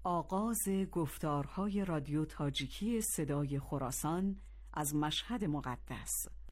آغاز گفتارهای رادیو تاجیکی صدای خراسان از مشهد مقدس.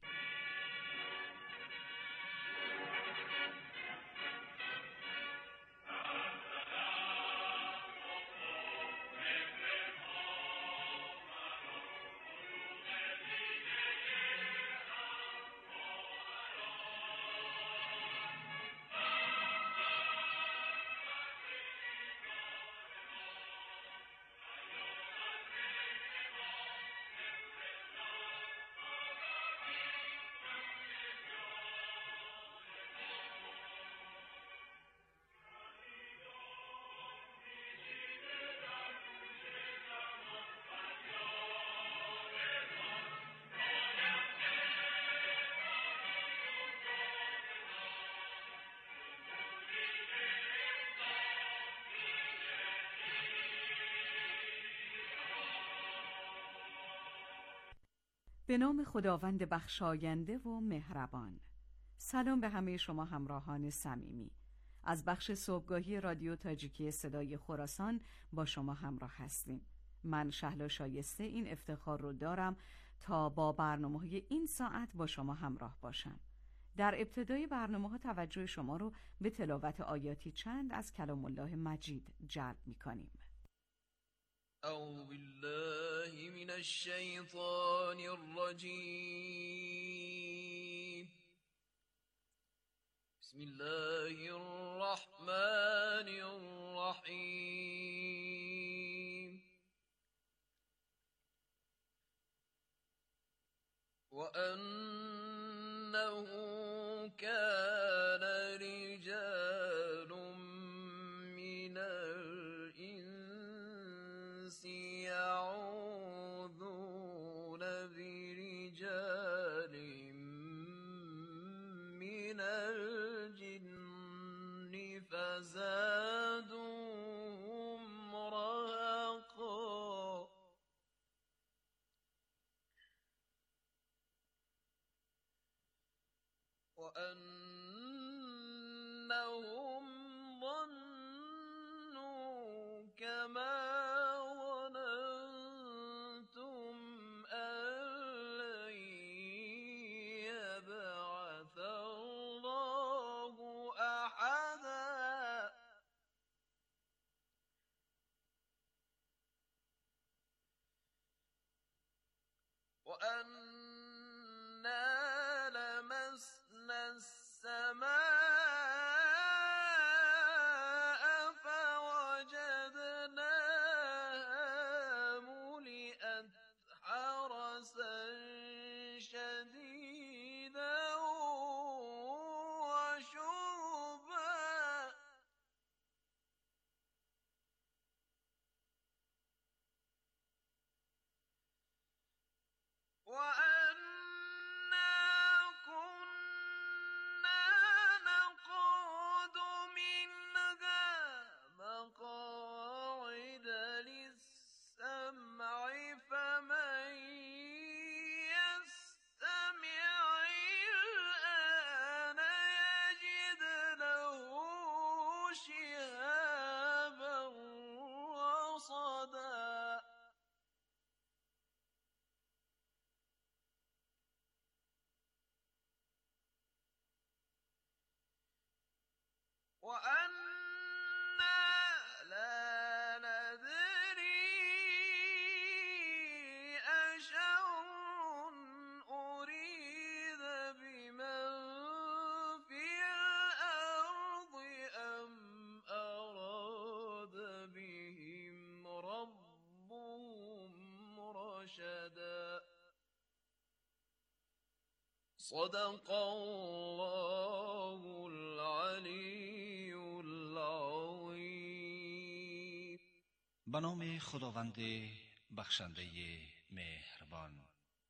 به نام خداوند بخشاینده و مهربان. سلام به همه شما همراهان صمیمی. از بخش صبحگاهی رادیو تاجیکی صدای خراسان با شما همراه هستیم. من شهلا شایسته این افتخار رو دارم تا با برنامه‌های این ساعت با شما همراه باشم. در ابتدای برنامه‌ها توجه شما رو به تلاوت آیاتی چند از کلام الله مجید جلب می‌کنیم. أعوذ بالله من الشيطان الرجيم. بسم الله الرحمن الرحيم. وأنه كان رجال من الإنس يعوذون برجال من الجن فزادوهم رهقا. وأنهم ظنوا كما ظننتم أن لن يبعث الله أحدا. وأنا لمسنا السماء فوجدناها ملئت حرسا شديدا وشهبا. وأنا كنا نقعد منها مقاعد للسمع فمن يستمع الآن يجد له شهابا رصدا. وأنا لا ندري أشر أريد بمن في الأرض أم أراد بهم ربهم رشدا. صدق الله العلی العظیم. به نام خداوند بخشنده مهربان.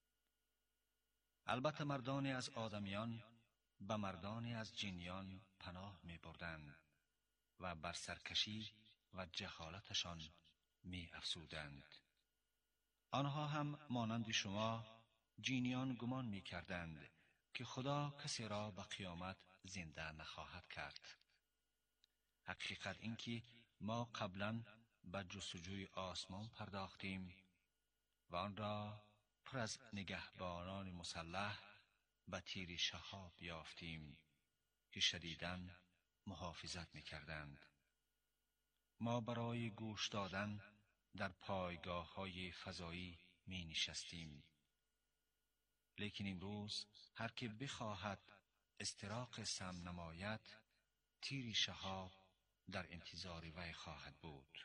البته مردانی از آدمیان به مردانی از جنیان پناه می بردند و بر سرکشی و جهالتشان می افزودند. آنها هم مانند شما جنیان گمان می کردند که خدا کسی را به قیامت زنده نخواهد کرد. حقیقت این که ما قبلا به جستجوی آسمان پرداختیم و آن را پر از نگهبانان مسلح به تیر شهاب یافتیم که شدیداً محافظت می‌کردند. ما برای گوش دادن در پایگاه‌های فضایی می‌نشستیم. لیکن امروز هر که بخواهد استراق سم نماید، تیر شهاب در انتظار وی خواهد بود.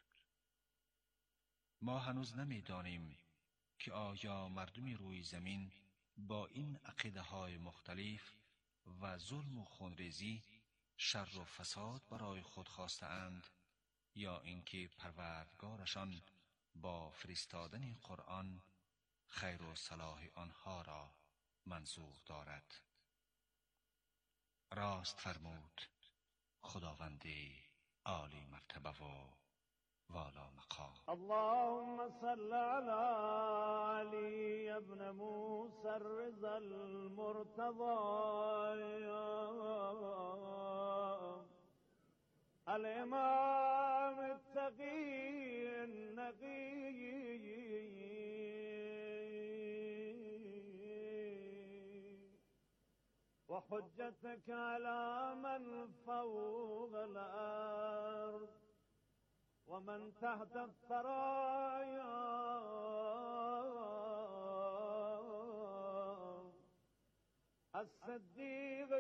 ما هنوز نمی‌دانیم که آیا مردم روی زمین با این عقیده‌های مختلف و ظلم و خونریزی شر و فساد برای خود خواسته‌اند یا اینکه پروردگارشان با فرستادن قرآن خیر و صلاح آنها را منظور دارد. راست فرمود خداوند عالی مرتبه و والا مقام. اللهم صل على علي ابن موسى الرضا المرتضى الإمام التقي النقي وحجتك على من فوق الأرض ومن تحت الثرايا الصديق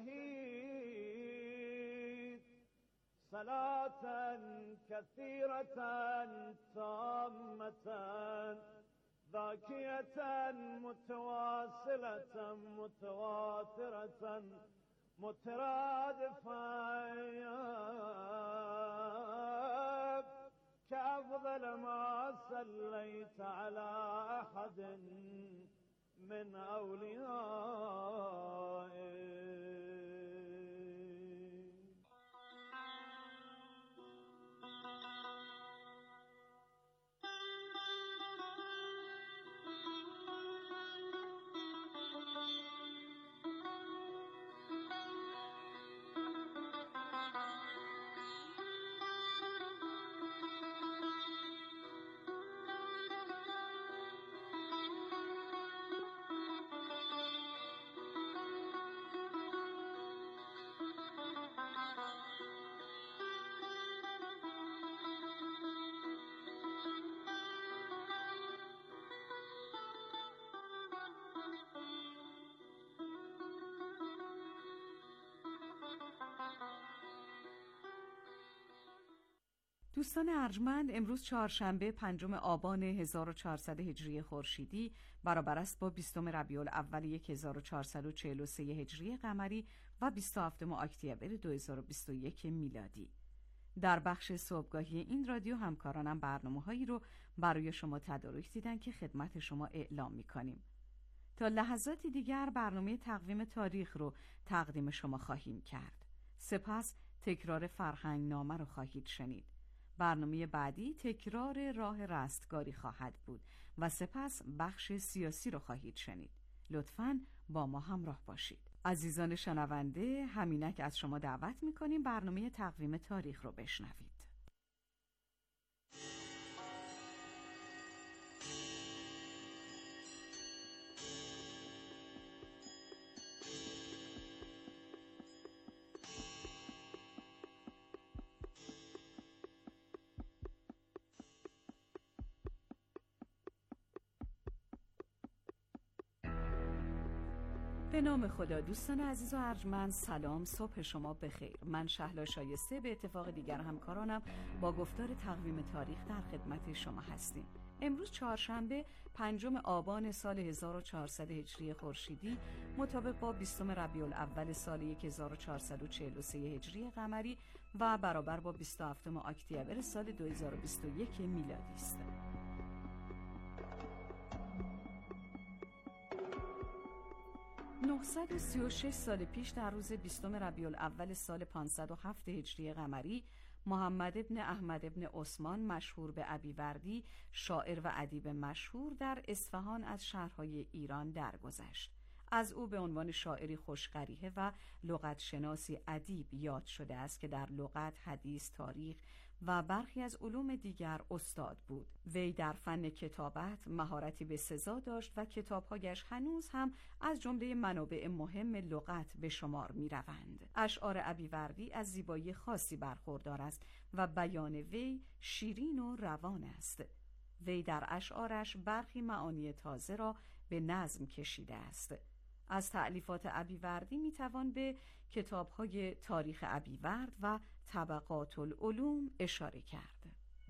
الشهيد صلاة كثيرة تامة ذاكية متواصلة متواترة مترادفة كأفضل ما صليت على أحد من أوليائك. دوستان ارجمند، امروز چهارشنبه 5 آبان 1400 هجری خورشیدی برابر است با 20 ربیع الاول 1443 هجری قمری و 27 اکتبر 2021 میلادی. در بخش صبحگاهی این رادیو همکارانم برنامه‌هایی رو برای شما تدارک دیدن که خدمت شما اعلام می‌کنیم. تا لحظاتی دیگر برنامه تقویم تاریخ رو تقدیم شما خواهیم کرد. سپس تکرار فرهنگ نامه رو خواهید شنید. برنامه بعدی تکرار راه رستگاری خواهد بود و سپس بخش سیاسی رو خواهید شنید. لطفاً با ما همراه باشید. عزیزان شنونده، همینک از شما دعوت می‌کنیم برنامه تقویم تاریخ رو بشنوید. به نام خدا. دوستان عزیز و ارجمند، سلام، صبح شما بخیر. من شهلا شایسته به اتفاق دیگر همکارانم با گفتار تقویم تاریخ در خدمت شما هستیم. امروز چهارشنبه 5 آبان سال 1400 هجری خورشیدی مطابق با 20 ربیع الاول سال 1443 هجری قمری و برابر با 27 اکتبر سال 2021 میلادی است. 936 سال پیش در روز 20 ربیع الاول سال 507 هجری قمری محمد ابن احمد ابن عثمان مشهور به ابیوردی، شاعر و ادیب مشهور، در اصفهان از شهرهای ایران درگذشت. از او به عنوان شاعری خوش‌قریحه و لغت شناسی ادیب یاد شده است که در لغت، حدیث، تاریخ و برخی از علوم دیگر استاد بود. وی در فن کتابت مهارتی بسزا داشت و کتابهایش هنوز هم از جمله منابع مهم لغت به شمار می روند. اشعار ابیوردی از زیبایی خاصی برخوردار است و بیان وی شیرین و روان است. وی در اشعارش برخی معانی تازه را به نظم کشیده است. از تألیفات ابیوردی میتوان به کتاب‌های تاریخ ابیورد و طبقات العلوم اشاره کرد.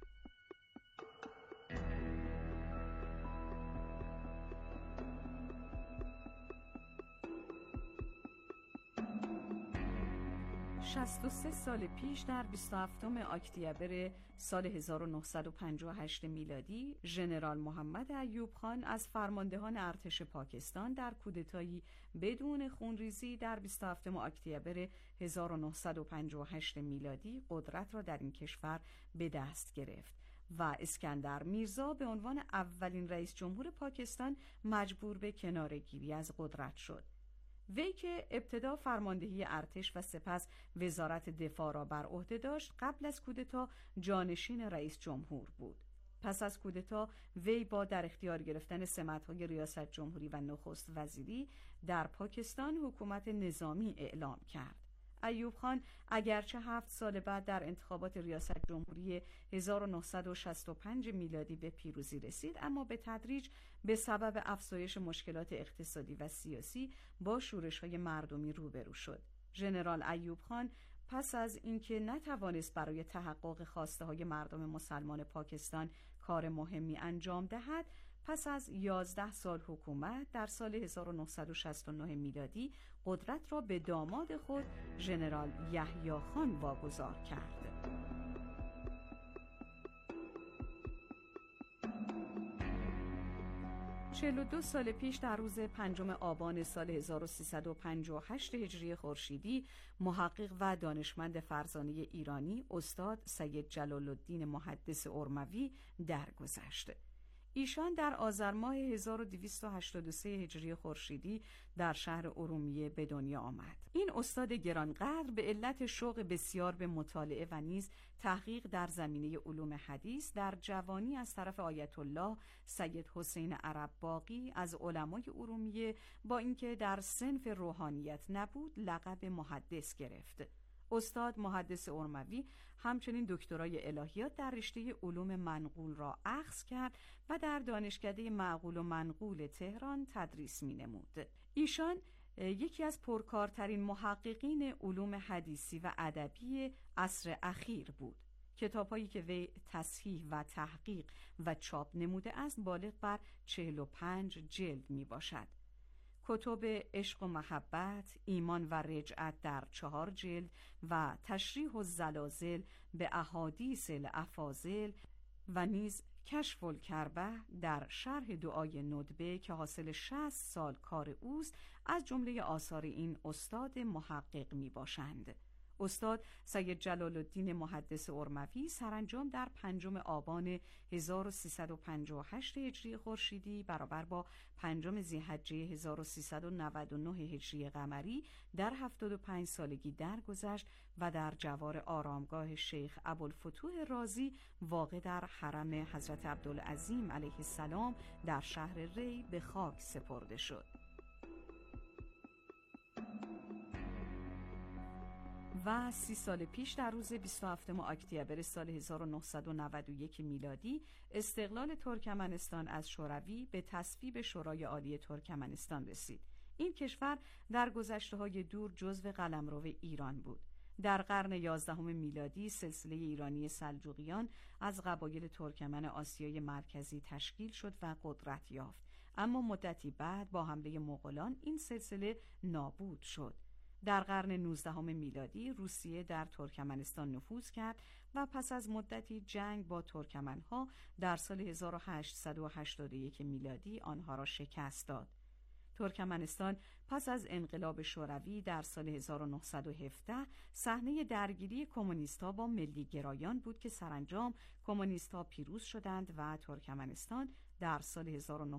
شصت و سه سال پیش در 27 اکتبر سال 1958 میلادی ژنرال محمد ایوب خان از فرماندهان ارتش پاکستان در کودتایی بدون خونریزی در 27 اکتبر 1958 میلادی قدرت را در این کشور به دست گرفت و اسکندر میرزا به عنوان اولین رئیس جمهور پاکستان مجبور به کناره‌گیری از قدرت شد. وی که ابتدا فرماندهی ارتش و سپس وزارت دفاع را بر عهده داشت، قبل از کودتا جانشین رئیس جمهور بود. پس از کودتا وی با در اختیار گرفتن سمت‌های ریاست جمهوری و نخست وزیری در پاکستان حکومت نظامی اعلام کرد. ایوب خان اگرچه 7 سال بعد در انتخابات ریاست جمهوری 1965 میلادی به پیروزی رسید، اما به تدریج به سبب افزایش مشکلات اقتصادی و سیاسی با شورش‌های مردمی روبرو شد. ژنرال ایوب خان پس از اینکه نتوانست برای تحقق خواسته‌های مردم مسلمان پاکستان کار مهمی انجام دهد، پس از 11 سال حکومت در سال 1969 میلادی قدرت را به داماد خود ژنرال یحیی خان واگذار کرد. 42 سال پیش در روز 5 آبان سال 1358 هجری خورشیدی محقق و دانشمند فرزانه ایرانی استاد سید جلال الدین محدث ارموی درگذشت. ایشان در آذر ماه 1283 هجری خورشیدی در شهر ارومیه به دنیا آمد. این استاد گرانقدر به علت شوق بسیار به مطالعه و نیز تحقیق در زمینه علوم حدیث در جوانی از طرف آیت الله سید حسین عرب باقی از علمای ارومیه با اینکه در صنف روحانیت نبود لقب محدث گرفت. استاد محدث ارموی همچنین دکترای الهیات در رشته علوم منقول را اخذ کرد و در دانشکده معقول و منقول تهران تدریس می‌نمود. ایشان یکی از پرکارترین محققین علوم حدیثی و ادبی عصر اخیر بود. کتاب‌هایی که وی تصحیح و تحقیق و چاپ نموده است بالغ بر 45 جلد میباشد. کتب عشق و محبت، ایمان و رجعت در 4 جلد و تشریح الزلازل به احادیث الافاضل و نیز کشف الکربه در شرح دعای ندبه که حاصل 60 سال کار اوست از جمله آثار این استاد محقق می باشند. استاد سید جلال الدین محدث ارموی سرانجام در 5 آبان 1358 هجری خورشیدی برابر با 5 ذی‌حجه 1399 هجری قمری در 75 سالگی درگذشت و در جوار آرامگاه شیخ ابوالفتوح رازی واقع در حرم حضرت عبدالعظیم علیه السلام در شهر ری به خاک سپرده شد. و 30 سال پیش در روز 27 اکتبر سال 1991 میلادی استقلال ترکمنستان از شوروی به تصویب شورای عالی ترکمنستان رسید. این کشور در گذشته‌های دور جزو قلمرو ایران بود. در قرن 11 میلادی سلسله ایرانی سلجوقیان از قبایل ترکمن آسیای مرکزی تشکیل شد و قدرت یافت، اما مدتی بعد با حمله مغولان این سلسله نابود شد. در قرن 19 میلادی روسیه در ترکمنستان نفوذ کرد و پس از مدتی جنگ با ترکمنها در سال 1881 میلادی آنها را شکست داد. ترکمنستان پس از انقلاب شوروی در سال 1917 صحنه درگیری کمونیست‌ها با ملی‌گرایان بود که سرانجام کمونیست‌ها پیروز شدند و ترکمنستان در سال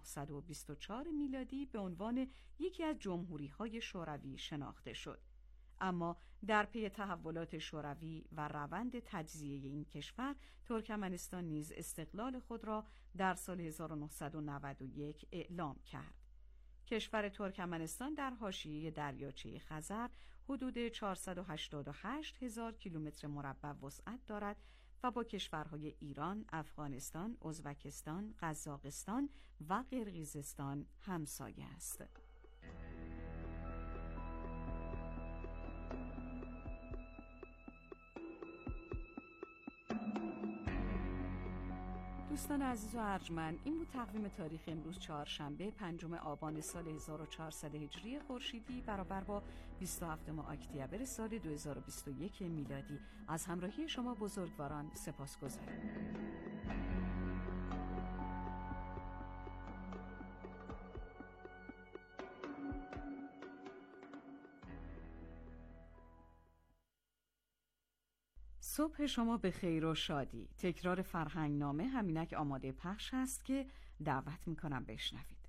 1924 میلادی به عنوان یکی از جمهوری‌های شوروی شناخته شد. اما در پی تحولات شوروی و روند تجزیه این کشور، ترکمنستان نیز استقلال خود را در سال 1991 اعلام کرد. کشور ترکمنستان در حاشیه دریاچه خزر حدود 488,000 کیلومتر مربع وسعت دارد و با کشورهای ایران، افغانستان، ازبکستان، قزاقستان و قرقیزستان همسایه است. دوستان عزیز و ارجمند، این بود تقویم تاریخ امروز چهارشنبه 5 آبان سال 1400 هجری خورشیدی برابر با 27 اکتبر سال 2021 میلادی. از همراهی شما بزرگواران سپاسگزارم. صبح شما به خیر و شادی. تکرار فرهنگ نامه همینک آماده پخش است که دعوت میکنم بشنوید.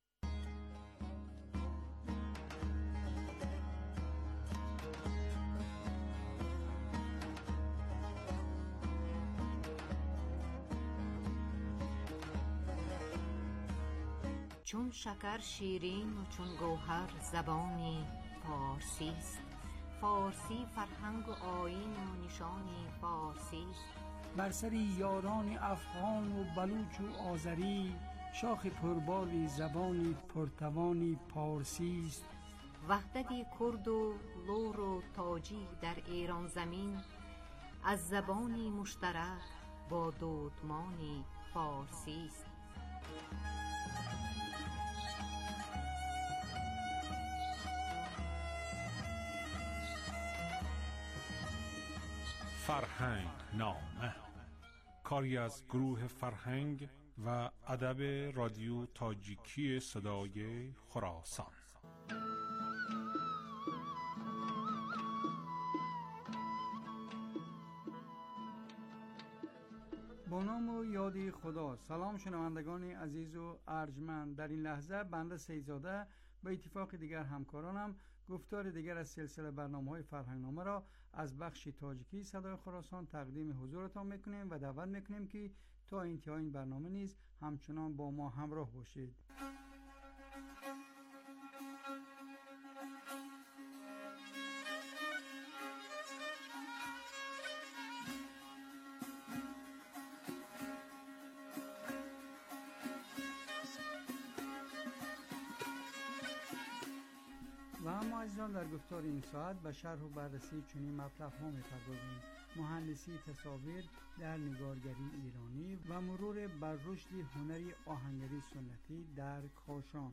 چون شکر شیرین و چون گوهر زبانی فارسی است. فارسی فرهنگ و آیین و نشانی فارسی است. بر سر یاران افغان و بلوچ و آذری، شاخ پربالی زبانی پرتوانی پارسی است. وحدت کرد و لور و تاجی در ایران زمین، از زبانی مشترک با دودمانی فارسی است. فرهنگ نامه، کاری از گروه فرهنگ و ادب رادیو تاجیکی صدای خراسان. با نام و یاد خدا. سلام شنوندگان عزیز و ارجمند. در این لحظه بنده سیدزاده به اتفاق دیگر همکارانم گفتار دیگر از سلسله برنامه‌های فرهنگنامه را از بخش تاجیکی صدای خراسان تقدیم حضورتان میکنیم و دعوت میکنیم که تا انتهای این برنامه نیز همچنان با ما همراه باشید. و اما عزیزان، در گفتار این ساعت به شرح و بررسی چنین مطلب‌ها می‌پردازیم: مهندسی تصاویر در نگارگری ایرانی و مرور بر رشد هنری آهنگری سنتی در کاشان.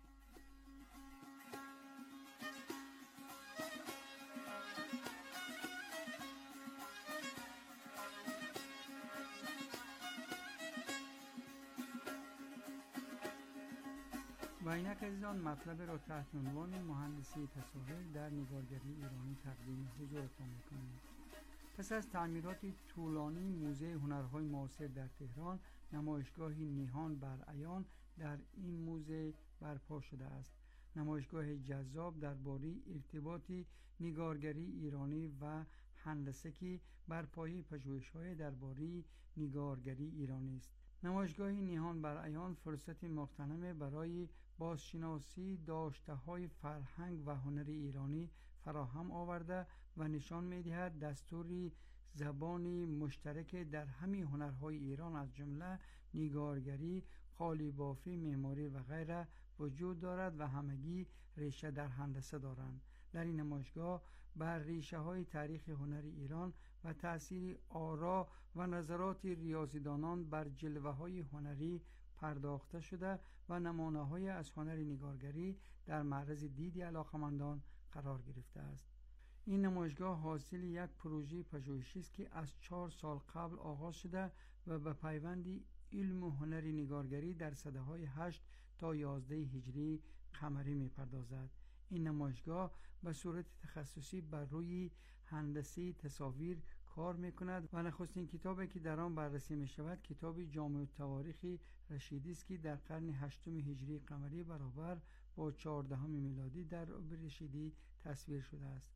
و اینک عزیزان مطلب را تحت عنوان مهندسی تصاویر در نگارگری ایرانی تقدیم حضورتان میکنیم. پس از تعمیرات طولانی موزه هنرهای معاصر در تهران، نمایشگاهی نهان بر عیان در این موزه برپا شده است. نمایشگاه جذاب درباره ارتباط نگارگری ایرانی و هندسه که بر پایه پژوهش‌های درباره نگارگری ایرانی است. نمایشگاه نهان بر عیان فرصتی مغتنم برای بازشناسی داشته‌های فرهنگ و هنر ایرانی فراهم آورده و نشان می‌دهد دستوری زبانی مشترک در همه هنرهای ایران از جمله نگارگری، قالی‌بافی، معماری و غیره وجود دارد و همگی ریشه در هندسه دارند. در این نمایشگاه بر ریشه‌های تاریخ هنر ایران و تأثیر آرا و نظرات ریاضیدانان بر جلوه‌های هنری پرداخته شده و نمونه‌های از هنر نگارگری در معرض دید علاقه‌مندان قرار گرفته است. این نمایشگاه حاصل یک پروژه پژوهشی است که از 4 سال قبل آغاز شده و به پیوند علم و هنر نگارگری در سده‌های 8 تا 11 هجری قمری می‌پردازد. این نمایشگاه به صورت تخصصی بر روی هندسه تصاویر کار می‌کند و نخستین کتابی که در آن بررسی می‌شود کتاب جامع التواریخ رشیدی است که در قرن 8 هجری قمری برابر با 14 میلادی در رشیدی تصویر شده است.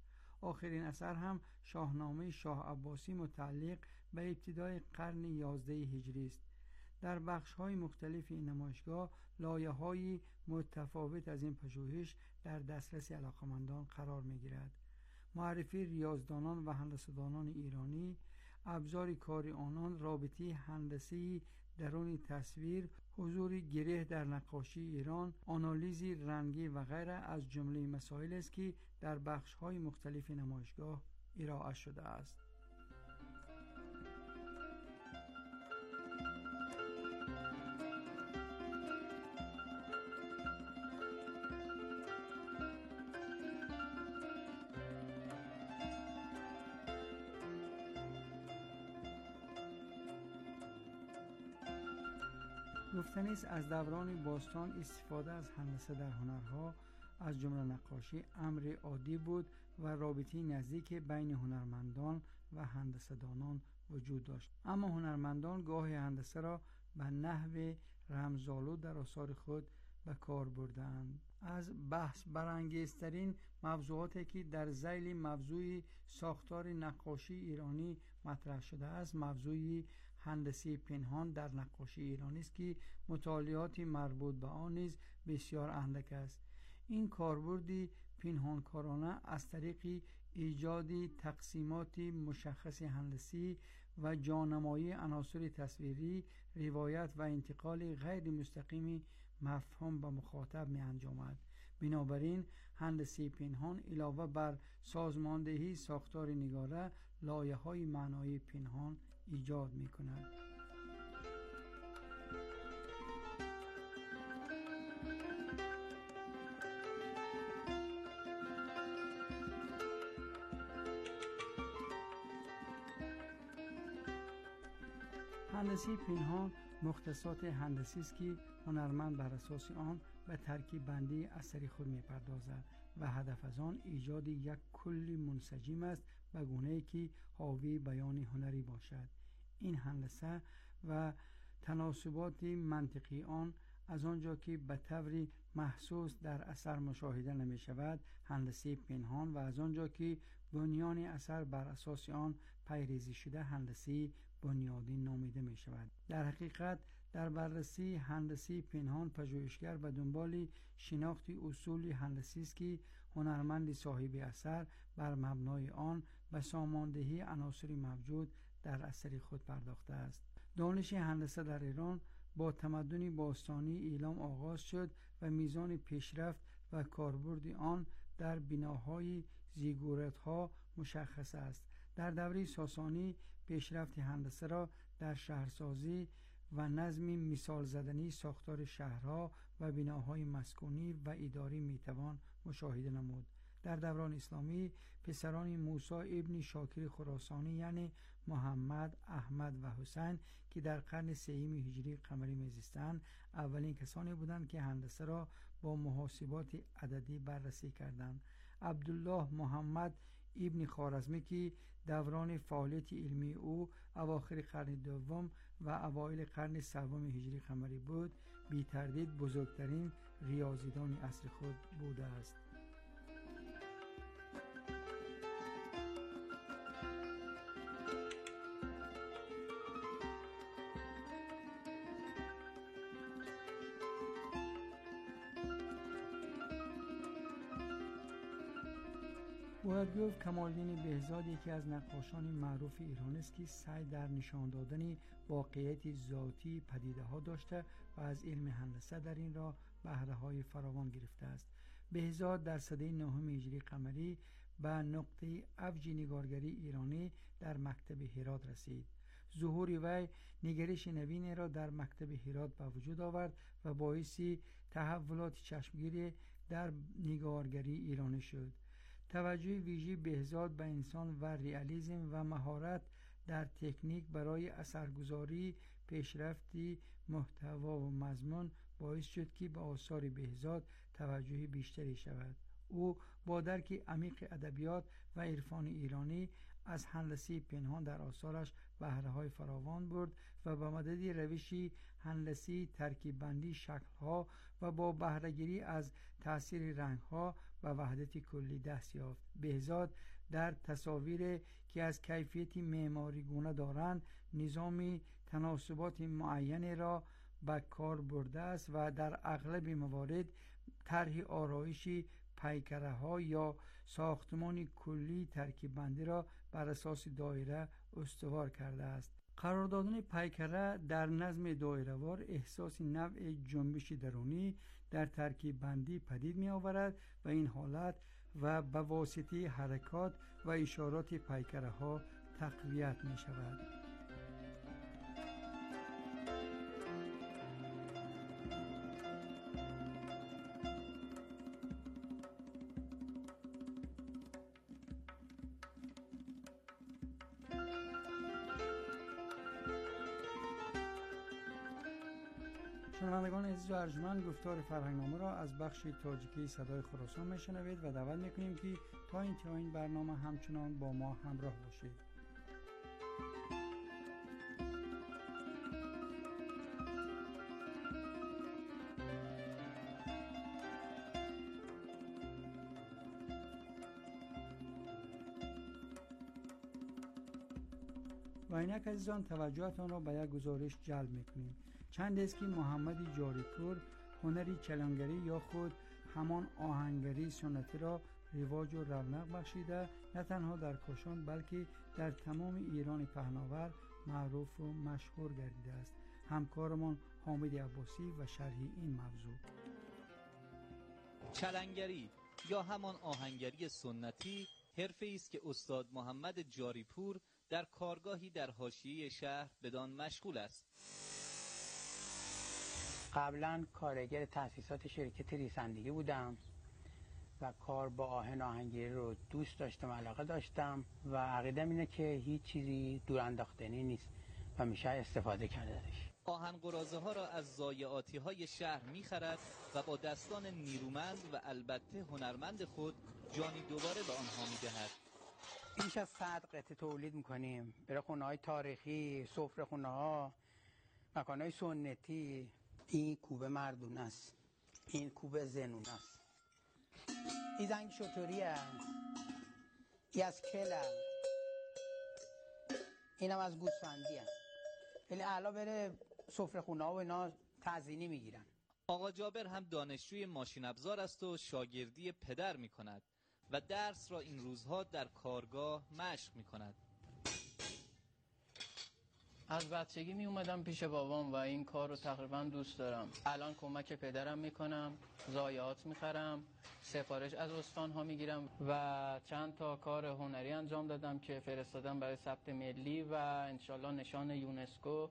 آخرین اثر هم شاهنامه شاه عباسی متعلق به ابتدای قرن 11 هجری است. در بخش‌های مختلف این نمایشگاه لایه‌های متفاوت از این پژوهش در دسترس علاقه‌مندان قرار می‌گیرد. معرفی ریاضیدانان و هندسه‌دانان ایرانی، ابزار کار آنان، رابطه هندسی درون تصویر، حضور گره در نقاشی ایران، آنالیزی رنگی و غیره از جمله مسائل است که در بخش‌های مختلف نمایشگاه ارائه شده است. گفتنی است از دوران باستان استفاده از هندسه در هنرها از جمله نقاشی امر عادی بود و رابطه نزدیک بین هنرمندان و هندسه‌دانان وجود داشت. اما هنرمندان گاه هندسه را به نحو رمزآلود در آثار خود به کار بردند. از بحث برانگیزترین موضوعاتی که در ذیل موضوع ساختار نقاشی ایرانی مطرح شده است، موضوع هندسی پنهان در نقاشی ایرانی است که مطالعات مربوط به آن نیز بسیار اندک است. این کاربرد پنهانکارانه از طریق ایجاد تقسیمات مشخص هندسی و جانمایی عناصر تصویری، روایت و انتقال غیر مستقیم مفهوم به مخاطب می انجامد. بنابراین هندسی پنهان علاوه بر سازماندهی ساختار نگاره، لایه‌های معنایی پنهان ایجاد می کند. هندسی پنهان مختصات هندسی است که هنرمند بر اساس آن به ترکیب بندی اثری خود می پردازد و هدف از آن ایجاد یک کل منسجم است به گونه‌ای که حاوی بیان هنری باشد. این هندسه و تناسبات منطقی آن از آنجا که به طور محسوس در اثر مشاهده نمی شود هندسی پنهان و از آنجا که بنیان اثر بر اساس آن پیریزی شده هندسی بنیادین نامیده می شود. در حقیقت در بررسی هندسی پنهان پژوهشگر به دنبال شناخت اصول هندسی است که هنرمند صاحب اثر بر مبنای آن به ساماندهی عناصر موجود در اثر خود پرداخته است. دانش هندسه در ایران با تمدن باستانی ایلام آغاز شد و میزان پیشرفت و کاربرد آن در بناهای زیگورات‌ها مشخص است. در دوره ساسانی پیشرفت هندسه را در شهرسازی و نظم مثال زدنی ساختار شهرها و بناهای مسکونی و اداری میتوان مشاهده نمود. در دوران اسلامی پسران موسی ابن شاکر خراسانی یعنی محمد، احمد و حسین که در قرن سوم هجری قمری میزیستند اولین کسانی بودند که هندسه را با محاسبات عددی بررسی کردند. عبدالله محمد ابن خوارزمی که دوران فعالیت علمی او اواخر قرن دوم و اوایل قرن سوم هجری قمری بود، بی تردید بزرگترین ریاضیدان عصر خود بوده است. باید گفت کمالدین بهزاد یکی از نقاشان معروف ایران است که سعی در نشان دادن واقعیت ذاتی پدیده ها داشته و از علم هندسه در این راه بهره های فراوان گرفته است. بهزاد در سده 9 هجری قمری به نقطه اوج نگارگری ایرانی در مکتب هرات رسید. ظهور وی نگرش نوین را در مکتب هرات به وجود آورد و باعث تحولات چشمگیری در نگارگری ایرانی شد. توجه ویژه بهزاد به انسان و ریالیسم و مهارت در تکنیک برای اثرگذاری، پیشرفتی محتوا و مضمون باعث شد که به آثار بهزاد توجه بیشتری شود. او با درک عمیق ادبیات و عرفان ایرانی از هندسی پنهان در آثارش بهره‌های فراوان برد و به مدد روشی هندسی ترکیب بندی شکل‌ها و با بهره‌گیری از تأثیر رنگ‌ها و وحدت کلی دست یافت. بهزاد در تصاویر که از کیفیتی معماری گونه دارند نظامی تناسبات معینی را به کار برده است و در اغلب موارد طرح آرایشی پیکره ها یا ساختمان کلی ترکیب بندی را بر اساس دایره استوار کرده است. قرار دادن پیکره در نظم دایره‌وار احساس نوع جنبش درونی در ترکیب بندی پدید می آورد و این حالت و به واسطه حرکات و اشارات پیکره ها تقویت می شود. شنوندگان عزیز و ارجمند، گفتار فرهنگنامه را از بخش تاجیکی صدای خراسان میشنوید و دعوت میکنیم که تا انتهای این برنامه همچنان با ما همراه باشید. و اینک عزیزان توجهتان را به یک گزارش جلب میکنیم. چند است که محمد جاریپور هنری چلنگری یا خود همان آهنگری سنتی را رواج و رونق بخشیده، نه تنها در کاشان بلکه در تمام ایران پهناور معروف و مشهور گردیده است. همکارمان حامد عباسی و شرح این موضوع. چلنگری یا همان آهنگری سنتی حرفه‌ای است که استاد محمد جاریپور در کارگاهی در حاشیه شهر بدان مشغول است. قبلا کارگر تأسیسات شرکت ریسندگی بودم و کار با آهن آهنگری رو دوست داشتم، علاقه داشتم و عقیدم اینه که هیچ چیزی دور انداختنی نیست و میشه استفاده کردش. آهن قراضه ها را از ضایعاتی های شهر میخرد و با دستان نیرومند و البته هنرمند خود جانی دوباره به آنها میدهد. بیش از 100 قطعه تولید میکنیم برای خونه‌های تاریخی، سفره‌خونه‌ها، مکان‌های سنتی. این کوبه مردونه است، این کوبه زنونه است، این زنگ شطوریه، این از کله، اینم از گوسفندیه. ولی اعلا بره سفره‌خونه‌ها و اینا تزیینی میگیرن. آقا جابر هم دانشجوی ماشین ابزار است و شاگردی پدر میکند و درس را این روزها در کارگاه مشق میکند. از بچگی می اومدم پیش بابام و این کار رو تقریبا دوست دارم. الان کمک پدرم میکنم، ضایعات میخرم، سفارش از استانها میگیرم و چند تا کار هنری انجام دادم که فرستادم برای ثبت ملی و انشالله نشان یونسکو.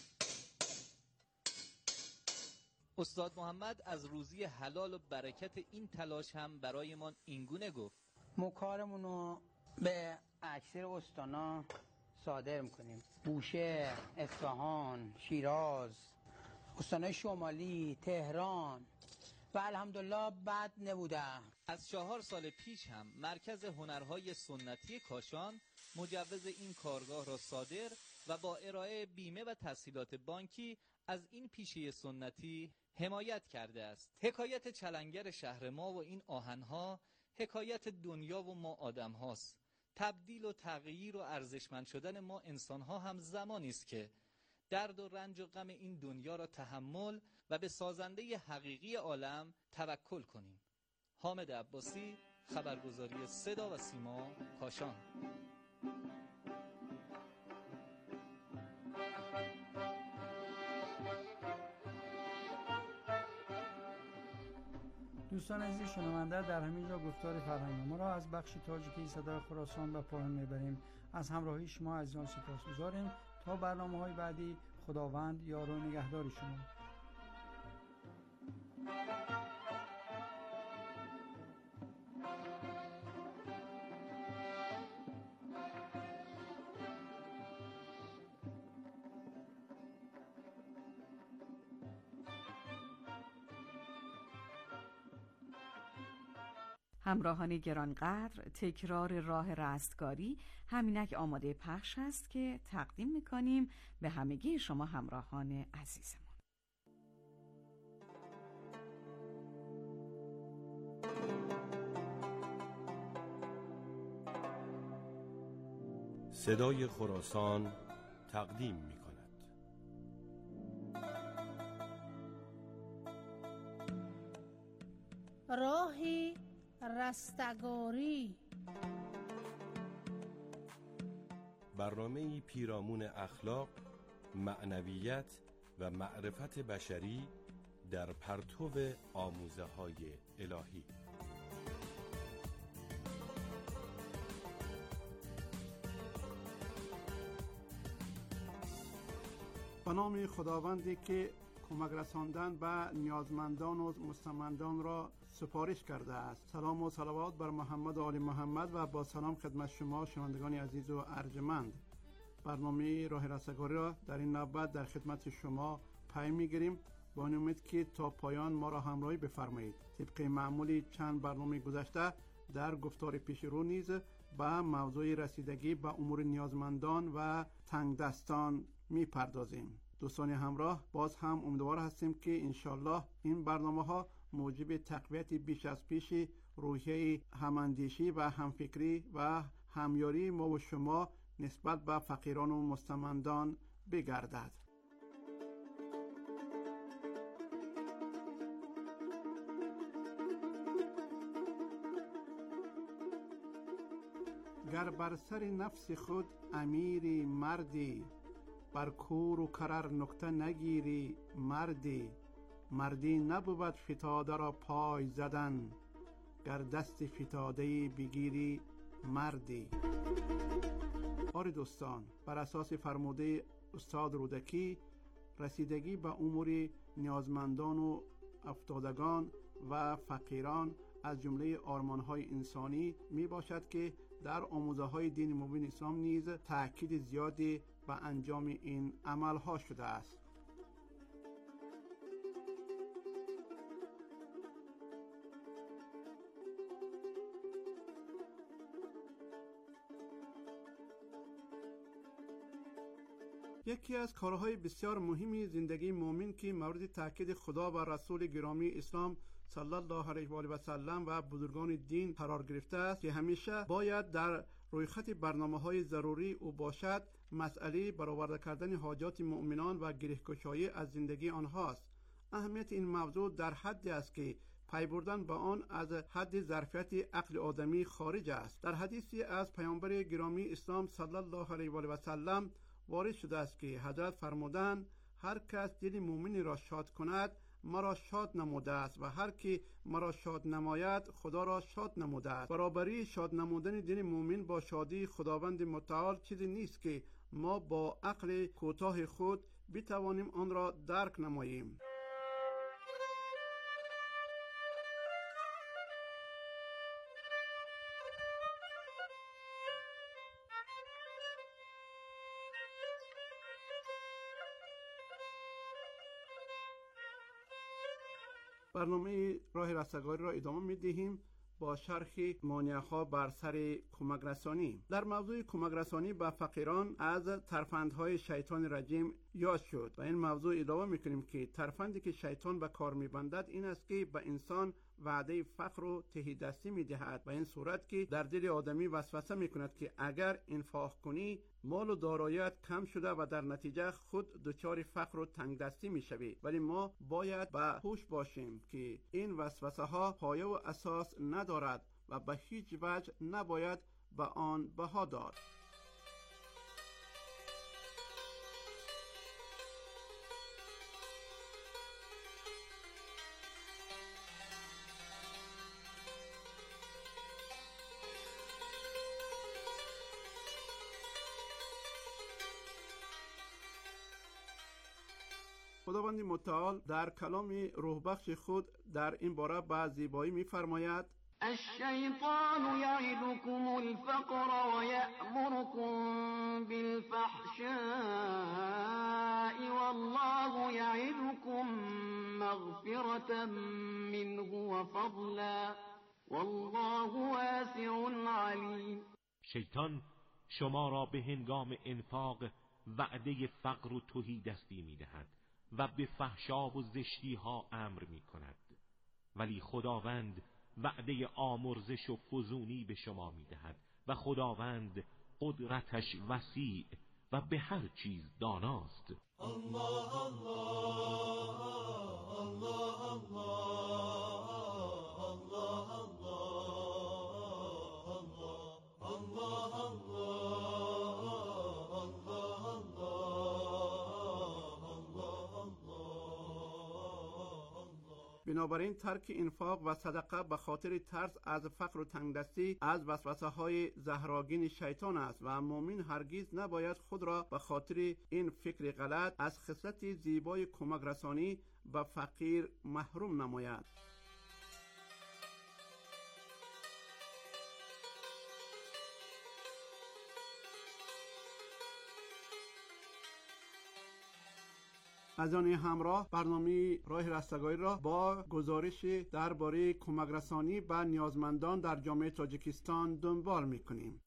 استاد محمد از روزی حلال و برکت این تلاش هم برایمان اینگونه گفت: ما کارمونو به اکثر استانا صادر میکنیم. بوشهر، اصفهان، شیراز، استانهای شمالی، تهران و الحمدلله بد نبوده. از 4 سال پیش هم مرکز هنرهای سنتی کاشان مجوز این کارگاه را صادر و با ارائه بیمه و تسهیلات بانکی از این پیشه سنتی حمایت کرده است. حکایت چلنگر شهر ما و این آهنها حکایت دنیا و ما آدم هاست. تبدیل و تغییر و ارزشمند شدن ما انسانها هم زمانی است که درد و رنج و غم این دنیا را تحمل و به سازنده حقیقی عالم توکل کنیم. حامد عباسی، خبرگزاری صدا و سیما، کاشان. دوستان عزیز شنونده، در همین جا گفتار فرهنگنامه را از بخش تاجیکی صدای خراسان به پایان میبریم. از همراهی شما عزیزان سپاسگزاریم. تا برنامه‌های بعدی، خداوند یار و نگهدار شما. همراهان گرانقدر، تکرار راه رستگاری همینک آماده پخش است که تقدیم می‌کنیم به همگی شما همراهان عزیزمون. صدای خراسان تقدیم می کند. راهی رستگاری، برنامه‌ای پیرامون اخلاق، معنویت و معرفت بشری در پرتو آموزه‌های الهی. به نام خداوندی که کمک رساندن به نیازمندان و مستمندان را سفارش کرده است. سلام و صلوات بر محمد و آل محمد و با سلام خدمت شما شنوندگان عزیز و ارجمند. برنامه راه رستگاری را در این نوبت در خدمت شما پی می‌گیریم با امید که تا پایان ما را همراهی بفرمایید. طبق معمولی چند برنامه گذشته در گفتار پیش رو نیز به موضوع رسیدگی به امور نیازمندان و تنگدستان می‌پردازیم. دوستان همراه، باز هم امیدوار هستیم که انشالله این برنامه ها موجب تقویت بیش از پیش روحیه هماندیشی و همفکری و همیاری ما و شما نسبت به فقیران و مستمندان بگردد. گر بر سر نفس خود امیری مردی، بر کور و کرر نکته نگیری مردی. مردی نبود فتاده را پای زدن، گر دست فتاده بگیری مردی. آری دوستان، بر اساس فرموده استاد رودکی، رسیدگی به امور نیازمندان و افتادگان و فقیران از جمله آرمان‌های انسانی می باشد که در آموزه‌های دین مبین اسلام نیز تأکید زیادی به انجام این عمل‌ها شده است. یکی از کارهای بسیار مهمی زندگی مؤمن که مورد تاکید خدا و رسول گرامی اسلام صلی الله علیه و آله و سلم و بزرگان دین قرار گرفته است که همیشه باید در رویخط برنامه‌های ضروری او باشد، مسئله برآورده کردن حاجات مؤمنان و گره‌گشایی از زندگی آنهاست. اهمیت این موضوع در حدی است که پی بردن به آن از حد ظرفیت عقل آدمی خارج است. در حدیثی از پیامبر گرامی اسلام صلی الله علیه و آله و سلم وارد شده است که حضرت فرمودند هر کس دل مؤمن را شاد کند مرا شاد نموده است و هر کی مرا شاد نماید خدا را شاد نموده است. برابری شاد نمودن دل مؤمن با شادی خداوند متعال چیزی نیست که ما با عقل کوتاه خود بتوانیم آن را درک نماییم. برنامه راه رستگاری را ادامه می‌دهیم با شرح مانع‌ها بر سر کمک رسانی. در موضوع کمک رسانی به فقیران از ترفندهای شیطان رجیم یاد شد و این موضوع ادامه می‌کنیم که ترفندی که شیطان به کار می‌بندد این است که به انسان وعده فقر و تهیدستی می‌دهد و این صورت که در دل آدمی وسوسه می‌کند که اگر انفاق کنی مال و داراییت کم شده و در نتیجه خود دچار فقر و تنگدستی می‌شوی. ولی ما باید به هوش باشیم که این وسوسه‌ها پایه و اساس ندارد و به هیچ وجه نباید به آن بها داد. خداوند متعال در کلام روح بخش خود در این باره به زیبایی می‌فرماید: الشیطان یعدکم الفقر و یأمرکم بالفحشاء والله یعدکم مغفرة منه و فضلا والله واسع علیم. شیطان شما را به هنگام انفاق وعده فقر و تهیدستی می‌دهد و به فحشا و زشتی ها امر می کند، ولی خداوند وعده آمرزش و فزونی به شما می دهد و خداوند قدرتش وسیع و به هر چیز داناست. الله الله الله الله الله بنابراین ترک انفاق و صدقه به خاطر ترس از فقر و تنگدستی از وسوسه های زهراگین شیطان است و مؤمن هرگز نباید خود را به خاطر این فکر غلط از خصلت زیبای کمک رسانی به فقیر محروم نماید. عزیزان همراه، برنامه راه رستگاری را با گزارش درباره کمک رسانی به نیازمندان در جامعه تاجیکستان دنبال می‌کنیم.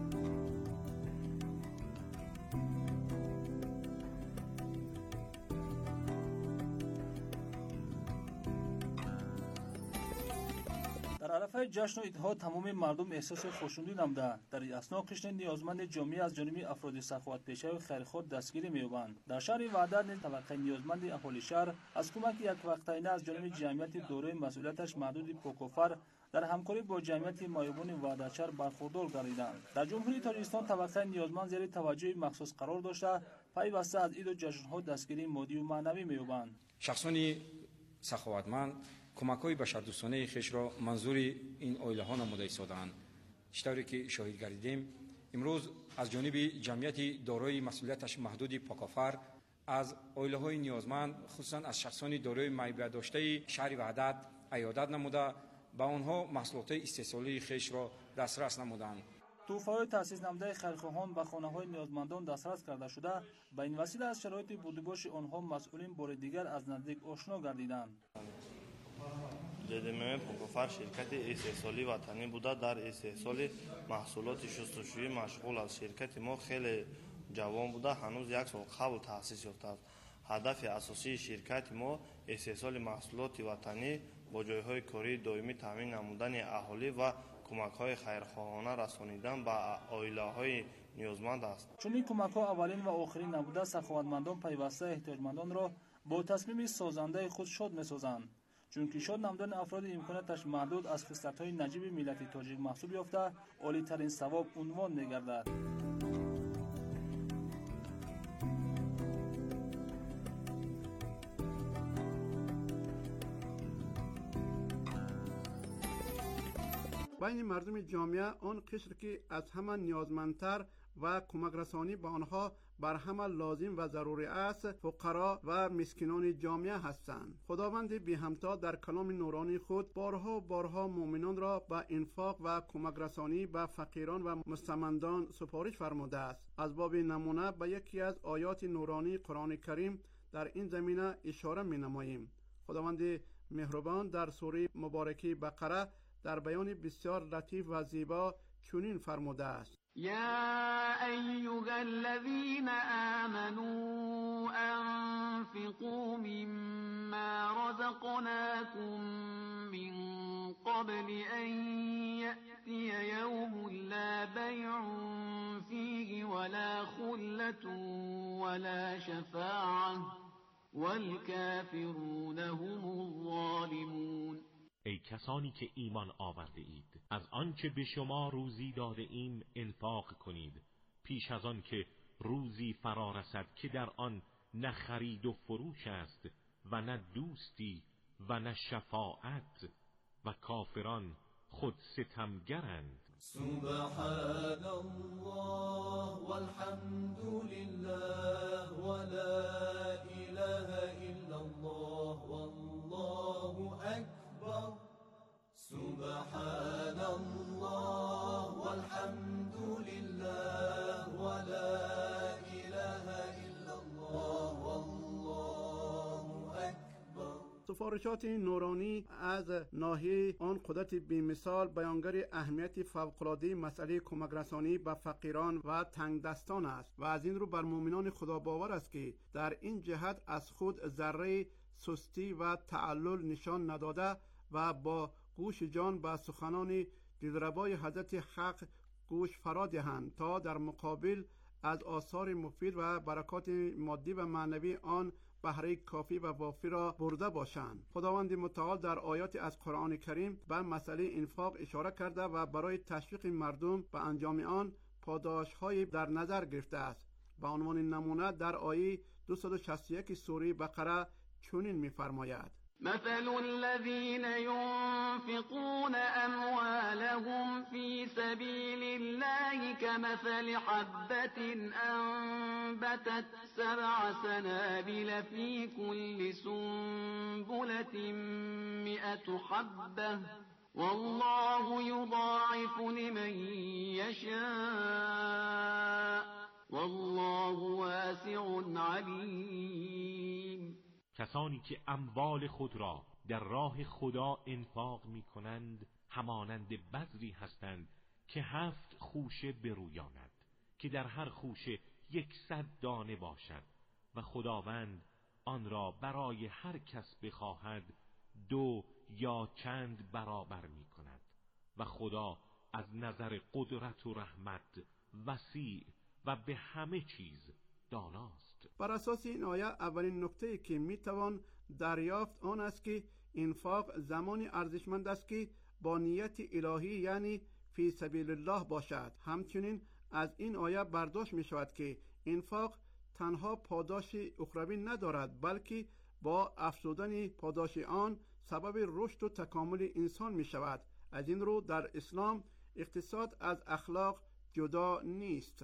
در عرفه جشن و اتحاد تمام مردم احساس خوشنودی نموده. در این اثنا قشر نیازمند جامعه از جانب افراد سخاوت‌پیشه و خیرخواه دستگیری می‌یابند. در شهر وحدت نیز طبقه نیازمند اهالی شهر از کمک یک وقتینه از جانب جمعیت دوره مسئولیتش محدود پوکوفر در همکاری با جمعیت مایبون وحدت شهر برخوردار گردیدند. در جمهوری تاجیکستان طبقه نیازمند زیر توجه مخصوص قرار داشته پیوسته از عید و جشن‌ها دستگیری مادی و معنوی می‌یابند. شخصان سخاوتمند کمک‌های بشردوستانه خویش را منظور این عائله‌ها نموده ایستاده‌اند. چطوری که شاهد گردیدیم امروز از جانب جمعیت دارای مسئولیتش محدود پاکافر از عائله‌های نیازمند خصوصا از شخصان دارای معیبت داشته شهر وحدت عیادت نموده با آنها محصولات استحصالی خویش را دسترس نمودند. توفه‌های تأسیس نموده خیرخواهان به خانه‌های نیازمندان دسترس کرده شده به این وسیله از شرایط بودجه‌باش آنها مسئولین بار دیگر از نزدیک آشنا گردیدند. ДДМ پوکوفر شرکت استحصالی وطنی بوده. در استحصال محصولات شستشویی مشغول است. شرکت ما خیلی جوان بوده، هنوز یک سال قبل تأسیس یافته است. هدف اساسی شرکت ما استحصال محصولات وطنی با جایهای کاری دائمی تامین نمودن اهالی و کمک‌های خیرخواهانه رسانیدن به عائله‌های نیازمند است. چون این کمک‌ها اولین و آخرین نبوده، سخاوتمندان پیوسته احتیاجمندان را با تصمیم سازنده خود شاد می‌سازند. چون که شاد نمودن افراد امکاناتش محدود از خصلت‌های نجیب ملت تاجیک محسوب یافته، عالی‌ترین ثواب عنوان می‌گردد. بین مردم جامعه آن قشر که از همه نیازمندتر و کمک رسانی به آنها بر همه لازم و ضروری است فقرا و مسکینان جامعه هستند. خداوند بی همتا در کلام نورانی خود بارها مؤمنان را به انفاق و کمک رسانی به فقیران و مستمندان سفارش فرموده است. از باب نمونه به یکی از آیات نورانی قرآن کریم در این زمینه اشاره می نماییم. خداوند مهربان در سوره مبارکه بقره در بیان بسیار لطیف و زیبا چنین فرموده است: يا أيها الذين آمنوا أنفقوا مما رزقناكم من قبل أن يأتي يوم لا بيع فيه ولا خلة ولا شفاعة والكافرون هم الظالمون. ای کسانی که ایمان آورده اید، از آنچه به شما روزی داده ایم انفاق کنید پیش از آن که روزی فرا رسد که در آن نه خرید و فروش است و نه دوستی و نه شفاعت و کافران خود ستمگرند. سبحان الله والحمد لله ولا اله الا الله والله اکبر. سبحان الله والحمد لله ولا اله الا الله والله اکبر. سفارشات نورانی از ناحیه آن قدرت بی‌مثال بیانگر اهمیت فوق‌العاده مسئله کمک رسانی به فقیران و تنگدستان است و از این رو بر مؤمنان خدا باور است که در این جهت از خود ذره سستی و تعلل نشان نداده و با گوش جان به سخنان دلربای حضرت حق گوش فرا دهند تا در مقابل از آثار مفید و برکات مادی و معنوی آن بهره کافی و وافی را برده باشند. خداوند متعال در آیات از قرآن کریم به مسئله انفاق اشاره کرده و برای تشویق مردم به انجام آن پاداش‌هایی در نظر گرفته است. به عنوان نمونه در آیه 261 سوره بقره چنین می‌فرماید: مثل الذين ينفقون أموالهم في سبيل الله كمثل حبة أنبتت 7 سنابل في كل سنبلة 100 حبة والله يضاعف لمن يشاء والله واسع علیم. کسانی که اموال خود را در راه خدا انفاق می کنند همانند بذری هستند که 7 خوشه برویاند که در هر خوشه 100 دانه باشد و خداوند آن را برای هر کس بخواهد 2 یا چند برابر می کند و خدا از نظر قدرت و رحمت وسیع و به همه چیز داناست. بر اساس این آیه اولین نکته که میتوان دریافت آن است که انفاق زمانی ارزشمند است که با نیت الهی یعنی فی سبیل الله باشد. همچنین از این آیه برداشت می شود که انفاق تنها پاداش اخروی ندارد بلکه با افزودن پاداش آن سبب رشد و تکامل انسان می شود. از این رو در اسلام اقتصاد از اخلاق جدا نیست.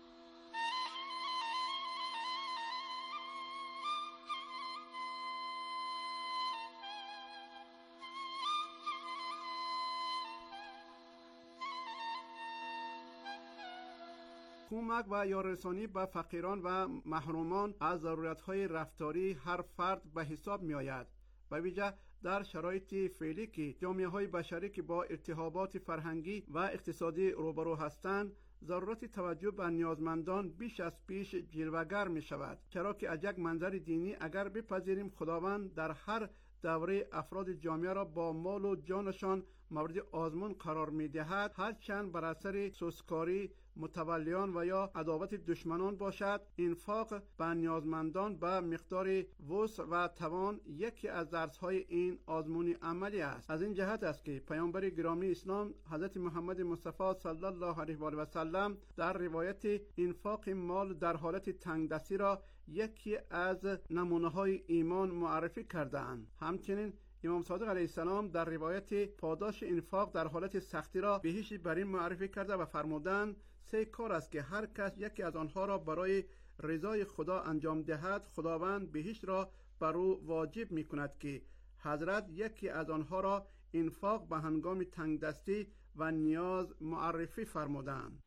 کمک و یارسانی به فقیران و محرومان از ضرورت‌های رفتاری هر فرد به حساب می‌آید. به ویژه در شرایط فعلی که جامعه‌های بشری که با التهابات فرهنگی و اقتصادی روبرو هستند، ضرورت توجه به نیازمندان بیش از پیش جلوه‌گر می‌شود. چرا که از یک منظر دینی اگر بپذیریم خداوند در هر دوره افراد جامعه را با مال و جانشان مورد آزمون قرار می‌دهد، هرچند بر اثر سوسکاری متولیان و یا عداوت دشمنان باشد، انفاق به نیازمندان به مقدار وسع و توان یکی از درس‌های این آزمون عملی است. از این جهت است که پیامبر گرامی اسلام حضرت محمد مصطفی صلی الله علیه و آله و سلم در روایت انفاق مال در حالت تنگدستی را یکی از نمونه‌های ایمان معرفی کردند. همچنین امام صادق علیه السلام در روایت پاداش انفاق در حالت سختی را بهشت بر این معرفی کرده و فرمودند 3 کار است که هر کس یکی از آنها را برای رضای خدا انجام دهد خداوند بهشت را بر او واجب می کند که حضرت یکی از آنها را انفاق به هنگام تنگدستی و نیاز معرفی فرمودند.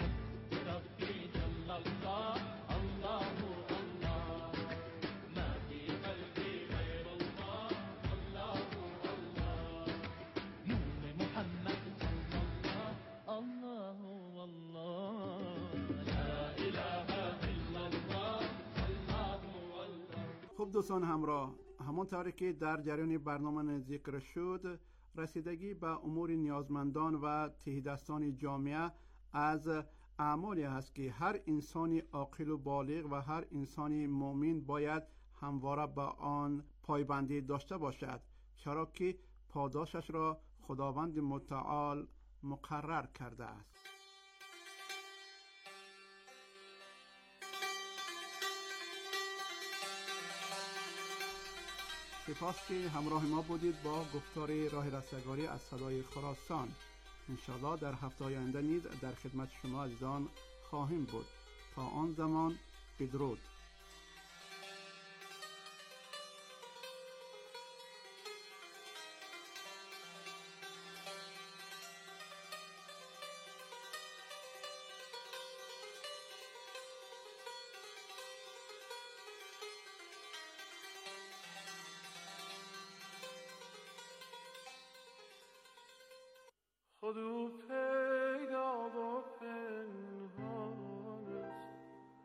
خب دوستان همراه، همانطوری که در جریان برنامه ذکر شد، رسیدگی به امور نیازمندان و تهیدستان جامعه از اعمالی است که هر انسانی عاقل و بالغ و هر انسانی مؤمن باید همواره به آن پایبندی داشته باشد، چرا که پاداشش را خداوند متعال مقرر کرده است. سپاس که همراه ما بودید با گفتار راه رستگاری از صدای خراسان. انشاءالله در هفته آینده نیز در خدمت شما عزیزان خواهیم بود. تا آن زمان بدرود. خودو پیدا و پنهان است،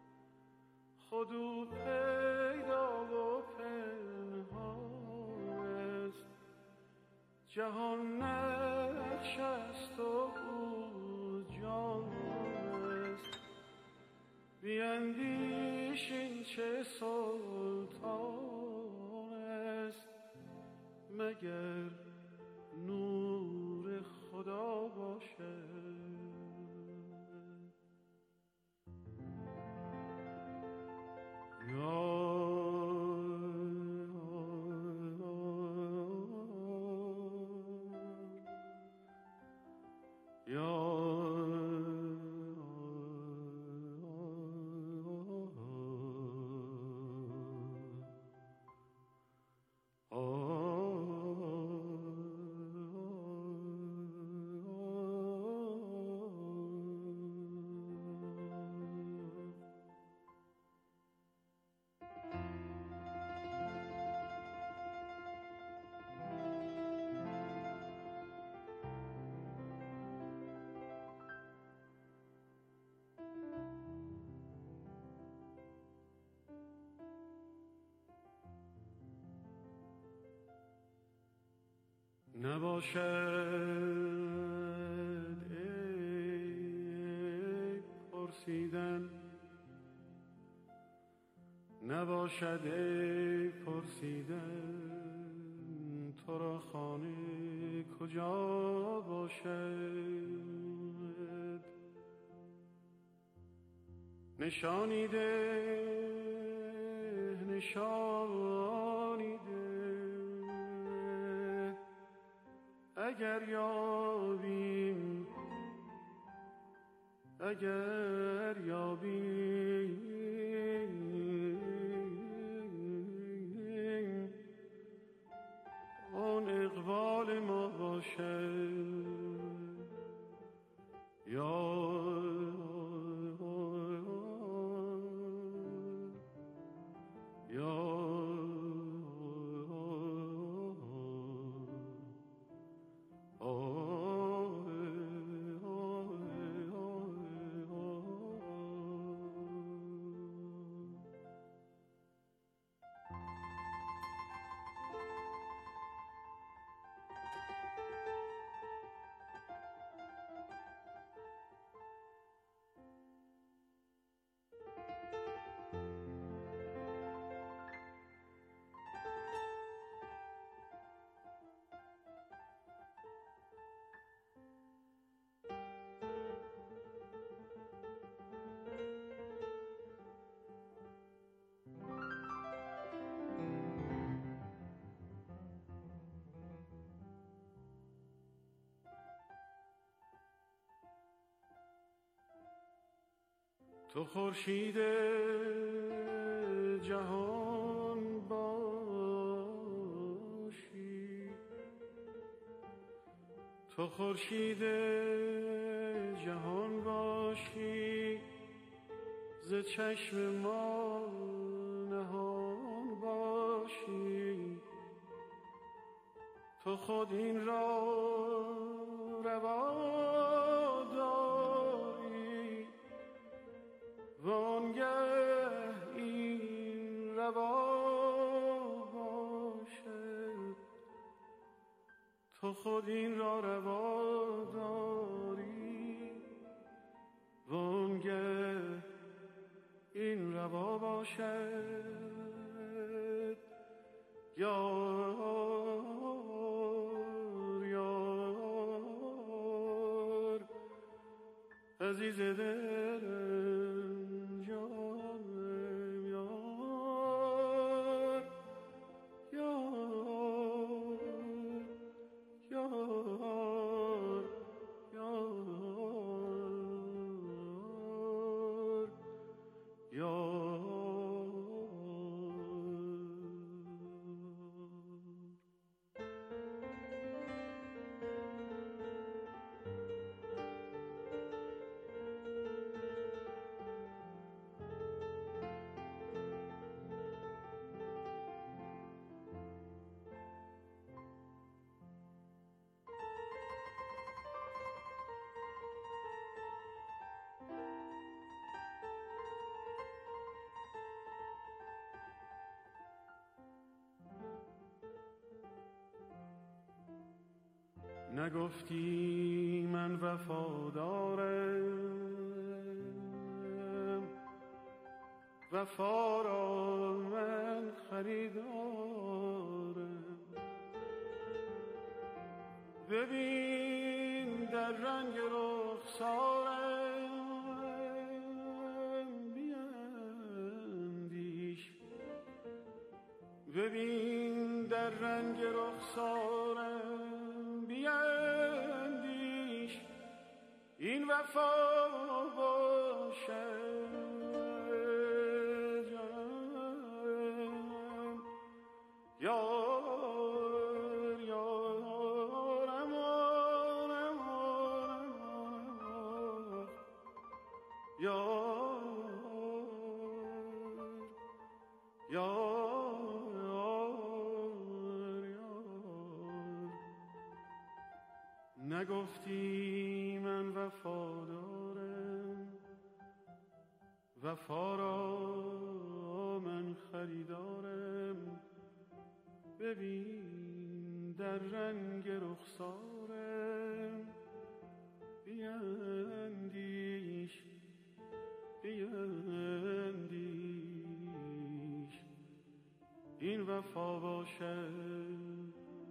خودو پیدا و پنهان است، جهان نشست و او دانست بیندیش این چه سلطان است مگر نور خدا باشد نباشد ای پرسیدن نباشد ای پرسیدن تو را خانه کجا باشد نشانی ده نشانی ده اگر یابیم آن اقبال ما باشد تو خورشید جهان باشی تو خورشید جهان باشی ز چشم ما نهان باشی تو خود این را روا داری وانگه این روا باشد تو خود این را روا داری وانگه این روا باشد یار عزیز دلم جانم یار یار یار یار یار نگفتی من وفادارم، وفا را من خریدارم. ببین در رنگ رخسارم بیندیش، ببین در رنگ رخسارم بیندیش، این وفا باشد یار یار امان امان یار یار یار. نگفتی من وفادارم، وفا را من خریدارم. ببین در رنگ رخسارم بیندیش، بیندیش، این وفا باشد.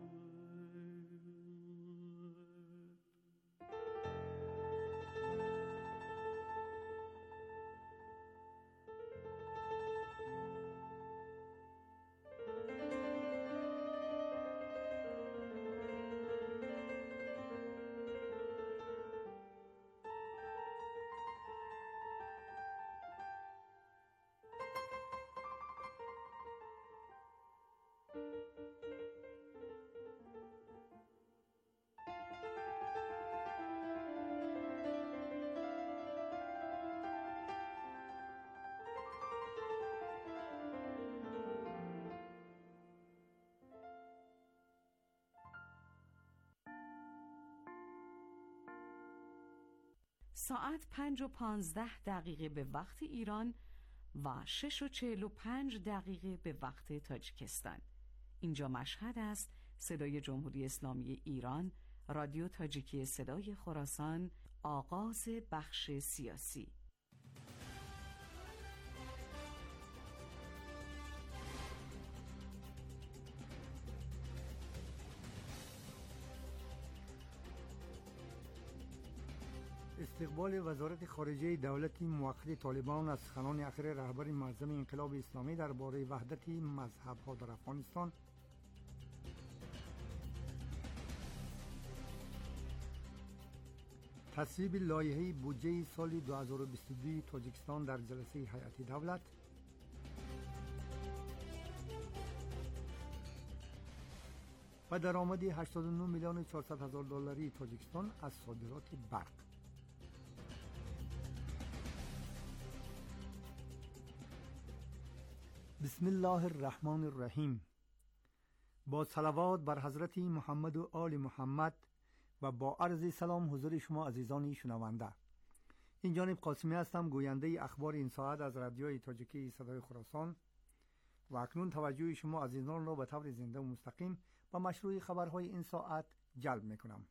ساعت 5:15 به وقت ایران و 6:45 به وقت تاجیکستان. اینجا مشهد است. صدای جمهوری اسلامی ایران، رادیو تاجیکی صدای خراسان، آغاز بخش سیاسی. استقبال وزارت خارجه دولت موقت طالبان از سخنان اخیر رهبر معظم انقلاب اسلامی درباره وحدت مذهب‌ها در افغانستان، تصویب لایحه بودجه سال 2022 تاجیکستان در جلسه هیئت دولت و درآمد 89 میلیون 400 هزار دلاری تاجیکستان از صادرات برق. بسم الله الرحمن الرحیم. با صلوات بر حضرت محمد و آل محمد و با عرض سلام حضور شما عزیزان شنونده. این جانب قاسمی هستم، گوینده اخبار این ساعت از رادیوی تاجیکی صدای خراسان و اکنون توجه شما عزیزان را به طور زنده و مستقیم به مشروع خبرهای این ساعت جلب میکنم.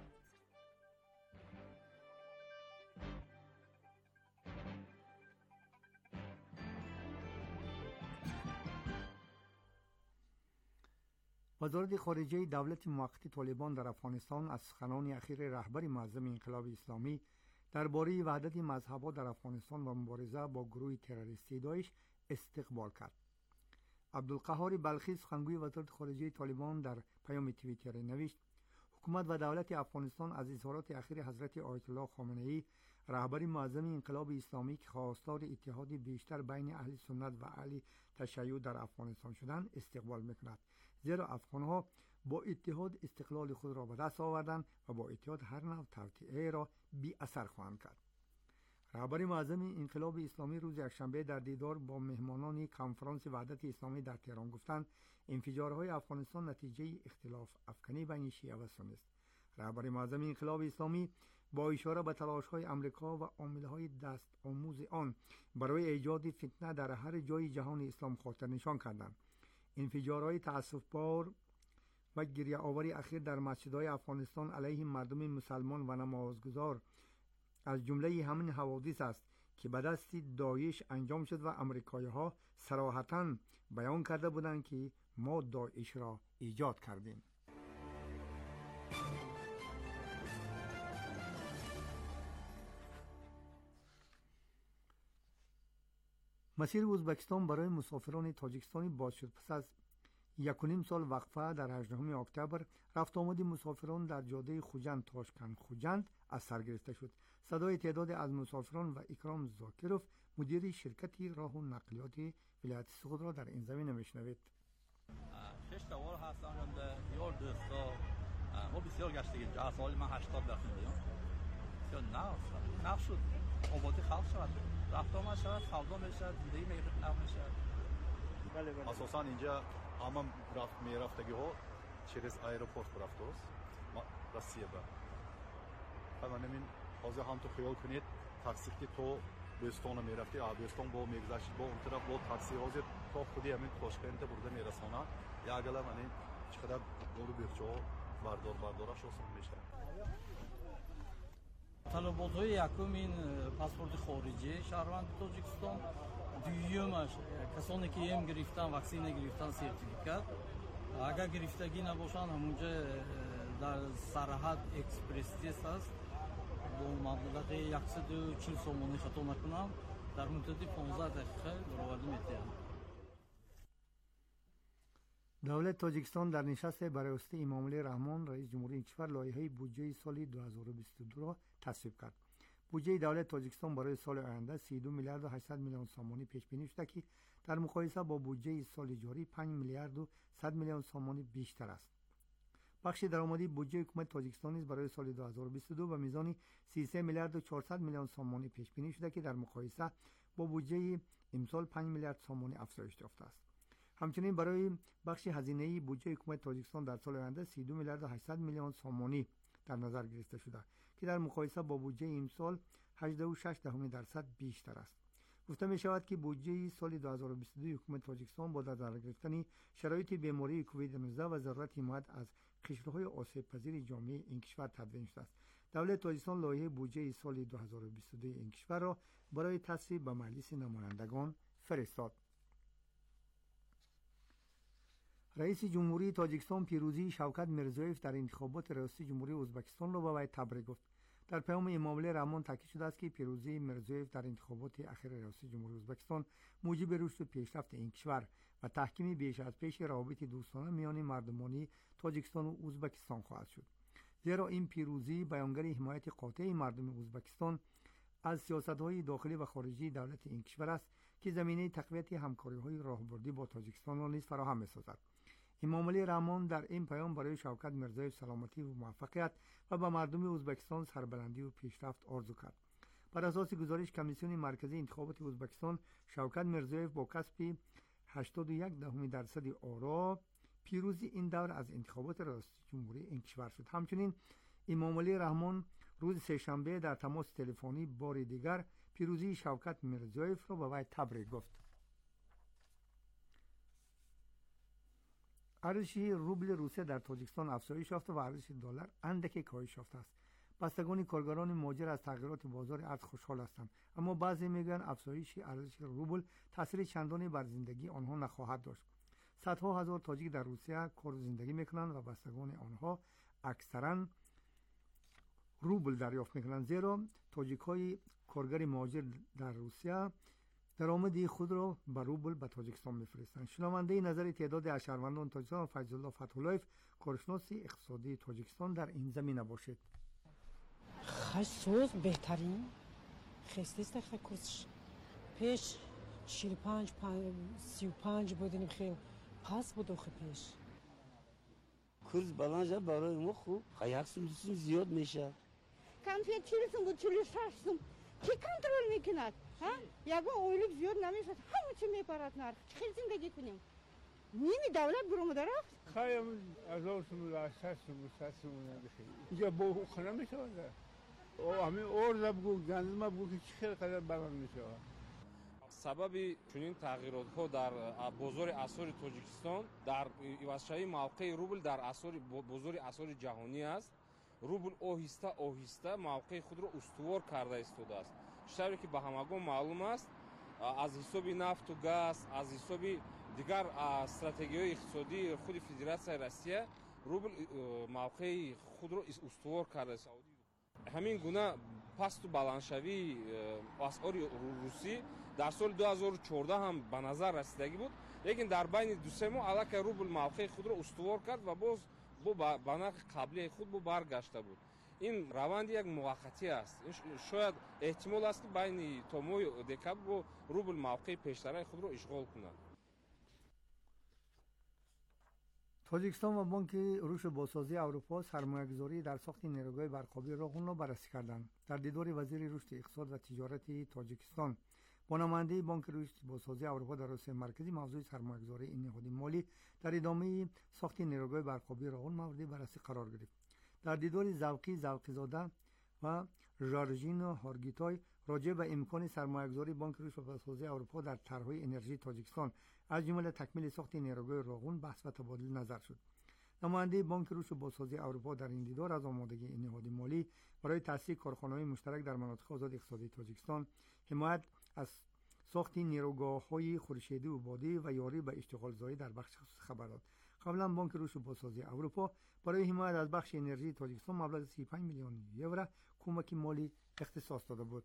وزارت خارجه دولت موقت طالبان در افغانستان از سخنان اخیر رهبر معظم انقلاب اسلامی درباره وحدت مذهب‌ها در افغانستان و مبارزه با گروه تروریستی داعش استقبال کرد. عبدالقهار بلخی، سخنگوی وزارت خارجه طالبان، در پیام توییتر نوشت: حکومت و دولت افغانستان از اظهارات اخیر حضرت آیت الله خامنه‌ای رهبر معظم انقلاب اسلامی که خواستار اتحاد بیشتر بین اهل سنت و اهل تشیع در افغانستان شدند استقبال می‌کند، زیرا افغان‌ها با اتحاد استقلال خود را به دست آوردند و با اتحاد هر نوع توطئه را بی اثر خواهند کرد. رهبر معظم انقلاب اسلامی روز یکشنبه در دیدار با مهمانان کنفرانس وحدت اسلامی در تهران گفتند انفجارهای افغانستان نتیجه اختلاف افکنی بین شیعه و سنی است. رهبر معظم انقلاب اسلامی با اشاره به تلاش‌های آمریکا و عامل‌های دست آموز آن برای ایجاد فتنه در هر جای جهان اسلام خاطر نشان کردند. انفجارهای تأسف‌بار و گریه آوری اخیر در مسجدهای افغانستان علیه مردم مسلمان و نمازگزار از جمله همین حوادث است که به دست داعش انجام شد و امریکایی‌ها صراحتاً بیان کرده بودند که ما داعش را ایجاد کردیم. مسیر ازبکستان برای مسافران تاجیکستانی باز شد. پس از 1.5 سال وقفه در 18 اکتبر رفت آمد مسافران در جاده خوجند تاشکند خوجند از سر گرفته شد. صدای تعداد از مسافران و اکرام زاکروف مدیر شرکت راه و نقلیات ولایت سوخت را در این زمینه میشنوید. 6 سوار هستم بسیار دوستا ما بسیار گشتگی در سال من 80 رفتیم بسیار نقص شد آبادی خلق شد رفت آمد شد سودا میشد زندگی نقل میشد. اساسا اینجا همه میرفتگی ها через аэропорт رفت درست روسیه با حالا نمین حاضر هم تو خیال کنید تاکسی که تو بستان میرفتی آبستان با میگذشت با اون طرف با تاکسی حاضر تا خودی همین تاشکند برده میرسونه یا گلا من چقدر دورو بیرچو باردارش آسان میشه. طلبات‌های یکم این پاسپورت خارجی شهروند تاجیکستان، دویمش کسانی که ام گرفتن واکسین گرفتن سرتیفیکات اگر گرفتگی نباشن همونجا در سرحد اکسپرس تست است با مبلغ 140 سومانی خطا نکنم در مدت 15 دقیقه برآورده می‌تونم. دولت تاجیکستان در نشست برای امامعلی رحمان رئیس جمهوری این کشور لایحه بودجه سال 2022 را تصویب کرد. بودجه دولت تاجیکستان برای سال آینده 32 میلیارد و 800 میلیون سامانی پیش بینی شده که در مقایسه با بودجه سال جاری 5 میلیارد و 100 میلیون سامانی بیشتر است. بخش درآمدی بودجه حکومت تاجیکستان نیز برای سال 2022 به میزان 33 میلیارد و 400 میلیون سامانی پیش بینی شده که در مقایسه با بودجه امسال 5 میلیارد سامانی افزایش یافته است. همچنین برای بخش هزینه‌ای بودجه حکومت تاجیکستان در سال آینده 32 میلیارد و 800 میلیون سامانی در نظر گرفته شده که در مقایسه با بودجه امسال 18.6% بیشتر است. گفته می شود که بودجه سال 2022 حکومت تاجیکستان با در نظر گرفتن شرایط بیماری کووید 19 و ضرورت حمایت از قشرهای آسیب پذیر جامعه این کشور تدوین شده است. دولت تاجیکستان لایحه بودجه سال 2022 این کشور را برای تصویب به مجلس نمایندگان فرستاد. رئیس جمهوری تاجیکستان پیروزی شوکت میرزیویف در انتخابات ریاست جمهوری ازبکستان را به وی تبریک گفت. در پیام امامعلی رحمان تاکید شده است که پیروزی میرزیویف در انتخابات اخیر ریاست جمهوری ازبکستان موجب رشد و پیشرفت این کشور و تحکیم بیش از پیش روابط دوستانه میان مردمان تاجیکستان و ازبکستان خواهد شد. زیرا این پیروزی بیانگر حمایت قاطع مردم ازبکستان از سیاست‌های داخلی و خارجی دولت این کشور است که زمینه تقویت همکاری‌های راهبردی با تاجیکستان را نیز فراهم می‌سازد. امامعلی رحمان در این پیام برای شوکت میرزیویف سلامتی و موفقیت و به مردم ازبکستان سربلندی و پیشرفت آرزو کرد. بر اساس گزارش کمیسیون مرکزی انتخابات ازبکستان، شوکت میرزیویف با کسب 81% آرا پیروزی این دور از انتخابات ریاست جمهوری این کشور شد. همچنین امامعلی رحمان روز سه‌شنبه در تماس تلفنی بار دیگر پیروزی شوکت میرزیویف را به وی تبریک گفت. ارزش روبل روسیه در تاجیکستان افزایش یافته و ارزش دلار اندکی کاهش یافته است. بستگان کارگران مهاجر از تغییرات بازار ارز خوشحال هستند، اما بعضی میگویند افزایش ارزش روبل تاثیر چندانی بر زندگی آنها نخواهد داشت. صدها هزار تاجیک در روسیه کار و زندگی میکنند و بستگان آنها اکثرا روبل دریافت میکنند، زیرا تاجیک‌های کارگر مهاجر در روسیه درآمد خود را به روبل به تاجیکستان میفرستند. شنونده نظر تعداد از شهروندان تاجیکستان فیض الله فتح‌الله‌یف کارشناس اقتصادی تاجیکستان در این زمینه باشد. خشسوز بهترین خستیست خکوش پیش 45 بودیم خیلی پس بود خیلی پیش کرز بلنجا برای ما خوب خیاکسون دوستون زیاد میشه کنفیت چیلسون بود چیلشاشتون کی کنترل میکند یگان اویلوب زیاد نمیشد همه چی میپرد نار خیلی زندگی کنیم نیمی دولت برامو درفت خیلی از آرسون سسمون اینجا با خانه میشود همین ارزا بگو گندم بگو که چی خیلی قدر بران میشود сабаби чунин тағйиротҳо дар бозори асъори Тоҷикистон дар ивазшавии мавқеи рубл дар бозори асъори ҷаҳонӣ аст. рубл оҳиста оҳиста мавқеи худро устувор карда истодааст. шитаре ки ба ҳамагон маълум аст, аз ҳисоби нафту газ, аз ҳисоби дигар стратегияҳои иқтисодии худи Федератсияи Россия рубл мавқеи худро устувор карда ист. ҳамин гуна пасту баландшавии асъори русӣ дар соли 2014 ҳам ба назар расидагӣ буд, лекин дар байни 2-3 моҳ аллакай рубл мавқеи худро устувор кард ва боз ба нархи қаблияи худ баргашта буд. ин раванди як муваққатӣ аст. шояд эҳтимол аст ки байни то моҳи декабр бо рубл мавқеи пештараи худро ишғол кунад. тоҷикистон ва бонки рушд ва бозсозии аврупо сармоягузорӣ дар сохти нерӯгоҳи барқобии Роғунро баррасӣ карданд. дар дидори вазири рушди иқтисод ва тиҷорати Тоҷикистон бо намояндаи бонки рушд ва бозсозии аврупо дар Осияи марказӣ мавзӯи сармоягузории ин неҳоди молӣ дар идомаи сохти нерӯгоҳи барқобии Роғун мавриди баррасӣ қарор гирифт. дар дидори завқизода ва Жоржино Ҳоргитой роҷеъ ба имкони сармоягузории бонки рушд ва бозсозии аврупо дар тарҳҳои энержии Тоҷикистон аз ҷумла такмили сохти нерӯгоҳи Роғун баҳс ва табодили назар шуд. намояндаи бонки рушд ва бозсозии аврупо дар ин дидор аз омодагии ин неҳоди молӣ барои таъсиси корхонаҳои муштарак дар манотиқи озоди иқтисодии Тоҷикистон, ҳимоят аз сохти нерӯгоҳҳои хуршедиву бодӣ ва ёрӣ ба иштиғолзоӣ дар бахши хусусӣ хабар дод. қаблан бонки рушд ва бозсозии аврупо барои ҳимоят аз бахши энержии Тоҷикистон маблағи 35 миллион евро кӯмаки молӣ ихтисос дода буд.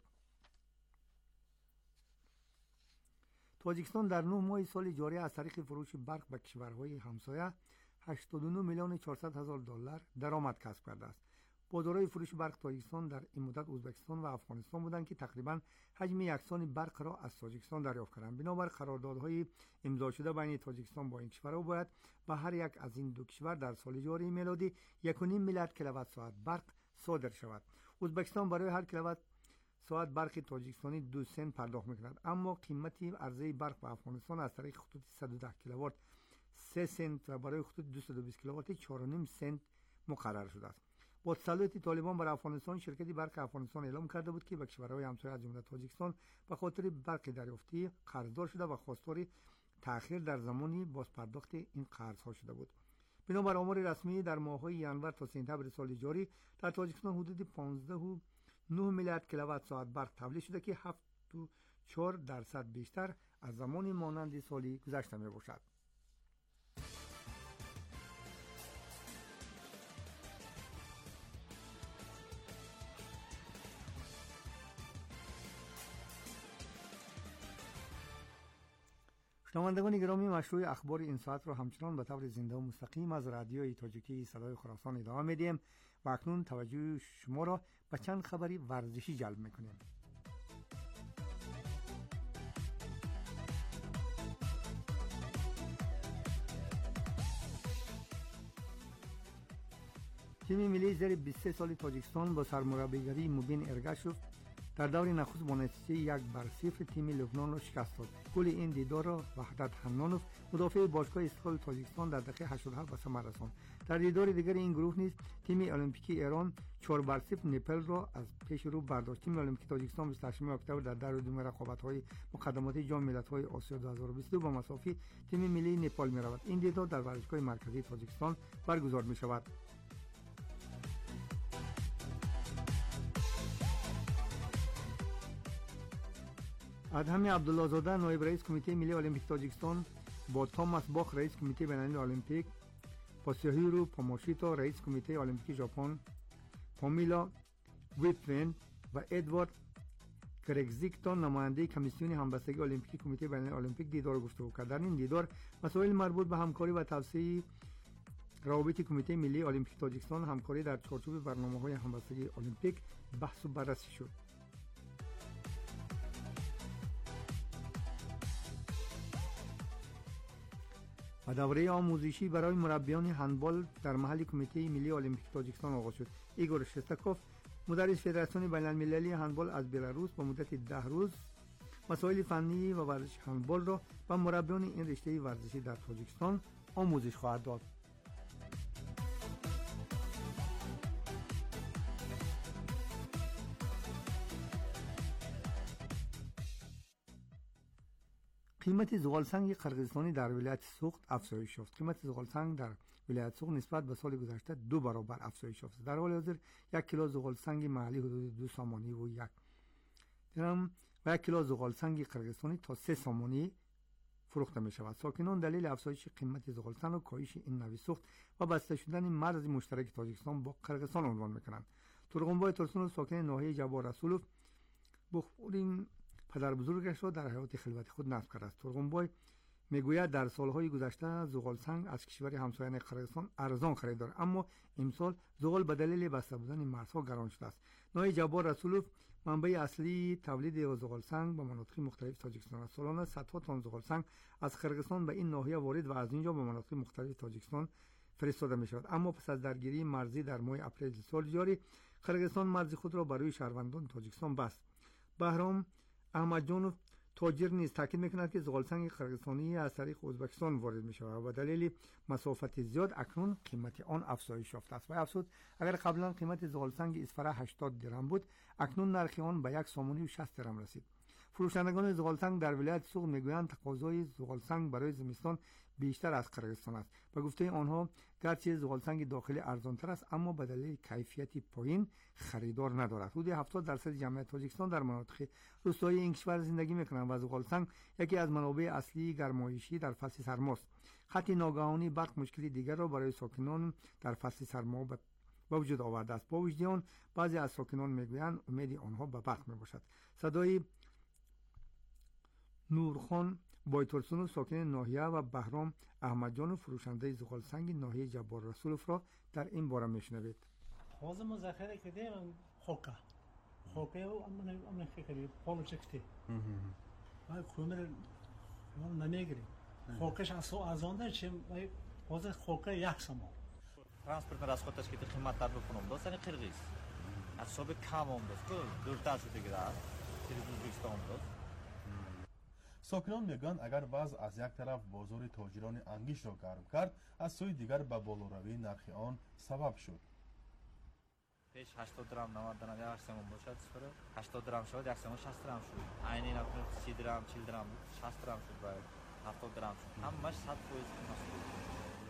тоҷикистон дар 9 моҳи соли ҷорӣ аз тариқи фурӯши барқ ба кишварҳои ҳамсоя 89 миллиони 400 ҳазор доллар даромад касб кардааст. бозорҳои фурӯши барқ Тоҷикистон дар ин муддат Ӯзбекистон ва Афғонистон буданд ки тақрибан ҳаҷми яксони барқро аз Тоҷикистон дарёфт карданд. бинобар қарордодҳои имзошуда байни Тоҷикистон бо ин кишварҳо бояд ба ҳар як аз ин ду кишвар дар соли ҷории мелодӣ 1.5 миллиард киловаттсоат барқ содир шавад. Ӯзбекистон барои ҳар киловатт соат барқи тоҷикистонӣ 2 сент пардохт мекунад, аммо қимати арзаи барқ ба Афғонистон аз тариқи хутути 110 киловатт 3 сент ва барои хутути 220 киловатти 4.5 сент муқаррар шудааст. бо тасаллути Толибон бар Афғонистон, ширкати барқи Афғонистон эълом карда буд ки ба кишварҳои ҳамсоя аз ҷумла Тоҷикистон ба хотири барқи дарёфтӣ қарздор шуда ва хостори таъхир дар замони бозпардохти ин қарзҳо шуда буд. бинобар омори расмӣ дар моҳҳои январ то сентябри соли ҷорӣ дар Тоҷикистон ҳудуди 15.9 миллиард киловаттсоат барқ тавлид шуда ки 7.4% бештар аз замони монанди соли гузашта мебошад. شنوندگان گرامی، مشروع اخبار این ساعت را همچنان به طور زنده و مستقیم از رادیوی تاجیکی صدای خراسان ادامه میدیم و اکنون توجه شما را به چند خبری ورزشی جلب میکنیم. تیم ملی زیر 23 سال تاجیکستان با سرمربیگری مبین ارگاشوف در دور نخست با نتیجه 1-0 تیم لبنان را شکست داد. گل این دیدار را وحدت حنانوف مدافع باشگاه استقلال تاجیکستان در دقیقه 87 به ثمر رساند. در دیدار دیگر این گروه نیز تیم المپیکی ایران 4-0 نپل را از پیش رو برداشت. تیم المپیکی تاجیکستان 28 اکتبر در دور دوم رقابت‌های مقدماتی جام ملت‌های آسیا 2022 با مساوی تیم ملی نپال می‌رود. این دیدار در ورزشگاه مرکزی تاجیکستان برگزار می‌شود. ادهم عبدالله زاده نایب رئیس کمیته ملی المپیک تاجیکستان با توماس باخ رئیس کمیته بین‌المللی المپیک، پاسیهیرو پاموشیتا رئیس کمیته المپیک ژاپن، پامیلا ویپفن و ادوارد کرگزیکتون نماینده کمیسیون همبستگی المپیکی کمیته بین‌المللی المپیک دیدار گفتگو کردند. در این دیدار مسائل مربوط به همکاری و توسعه روابط کمیته ملی المپیک تاجیکستان، همکاری در چارچوب برنامه‌های همبستگی المپیک بحث و بررسی شد. و دوره آموزشی برای مربیان هندبال در محل کمیته ملی المپیک تاجیکستان آغاز شد. ایگور شستاکوف مدرس فدراسیون بین‌المللی هندبال از بلاروس با مدت 10 روز مسائل فنی و ورزش هندبال را به مربیان این رشته ورزشی در تاجیکستان آموزش خواهد داد. قیمت زغالسنگ قرقیزستانی در ولایت سوخت افزایش یافت. قیمت زغالسنگ در ولایت سوخت نسبت به سال گذشته 2 برابر افزایش یافت. در حال حاضر 1 کیلو زغالسنگ محلی حدود 2 سامانی و 1 درم و 1 کیلو زغالسنگ قرقیزستانی تا 3 سامانی فروخته می شود. ساکنان دلیل افزایش قیمت زغالسنگ و کاهش این نوع سوخت و بسته شدن مرز مشترک تاجیکستان با قرقیزستان عنوان میکنند. ترغنبای ترسونوف ساکن ناحیه جبار رسولوف بخورین پدر بزرگش را در حیات خلوت خود نصب کرده است. ترغنبای میگوید در سالهای گذشته زغالسنگ از کشور همسایه قرقیزستان ارزان خریدار، اما امسال زغال به دلیل بسته بودن مرزها گران شده است. ناحیه جبار رسولوف منبع اصلی تولید زغالسنگ به مناطق مختلف تاجیکستان است. سالانه صدها تن زغالسنگ از قرقیزستان به این ناحیه وارد و از اینجا به مناطق مختلف تاجیکستان فرستاده می شود. اما پس از درگیری مرزی در ماه اپریل سال جاری، قرقیزستان مرز خود را برای شهروندان تاجیکستان بست. بهرام احمدجانوف تاجر نیز تاکید میکند که زغالسنگ قرقیزستانی از طریق ازبکستان وارد می شود و دلیل مسافت زیاد اکنون قیمت آن افزایش یافته است. و افزود اگر قبلا قیمت زغالسنگ اسفره 80 درم بود، اکنون نرخ آن به 1 سامانی و 60 درم رسید. فروشندگان زغالسنگ در ولایت سوق میگویند تقاضای زغالسنگ برای زمستان بیشتر از قرقیزستان است. به گفته آنها گرچه زغالسنگ داخلی ارزانتر است، اما به دلیل کیفیت پایین خریدار ندارد. حدود 70% جمعیت تاجیکستان در مناطق روستایی این کشور زندگی میکنند و زغالسنگ یکی از منابع اصلی گرمایشی در فصل سرماست. قطع ناگهانی برق مشکلی دیگر را برای ساکنان در فصل سرما به وجود آورده است. با وجود آن بعضی از ساکنان میگویند امید آنها به برق میباشد. صدای نورخان بایترسونوف ساکن ناحیه و بهرام احمدجانوف فروشنده زغالسنگ ناحیه جبار رسولوف را در این باره میشنوید. حاضر ما ذخیره کردیم خوکه و امن خیلی پالو چکتی و کومر نمیگیری خوکش ازان در چیم حاضر خوکه 1 سامان ترانسپورت راسخوت تشکیل قیمت در بکنم دو سن قرقیز حساب کم هم دست که دورتر شده گرد چیزی دوزبیستان دست. ساکنان میگن اگر وضع از یک طرف بازار تاجران انگیش را گرم کرد، از سوی دیگر به بالاروی نرخ آن سبب شد. پیش 80 درم 90 درم یا 8 درم باشد، 80 درم شد 160 درم شد. عینی نکنه 30 درم 40 درم 60 درم شد باید 70 درم شد. همش 100% مسئول.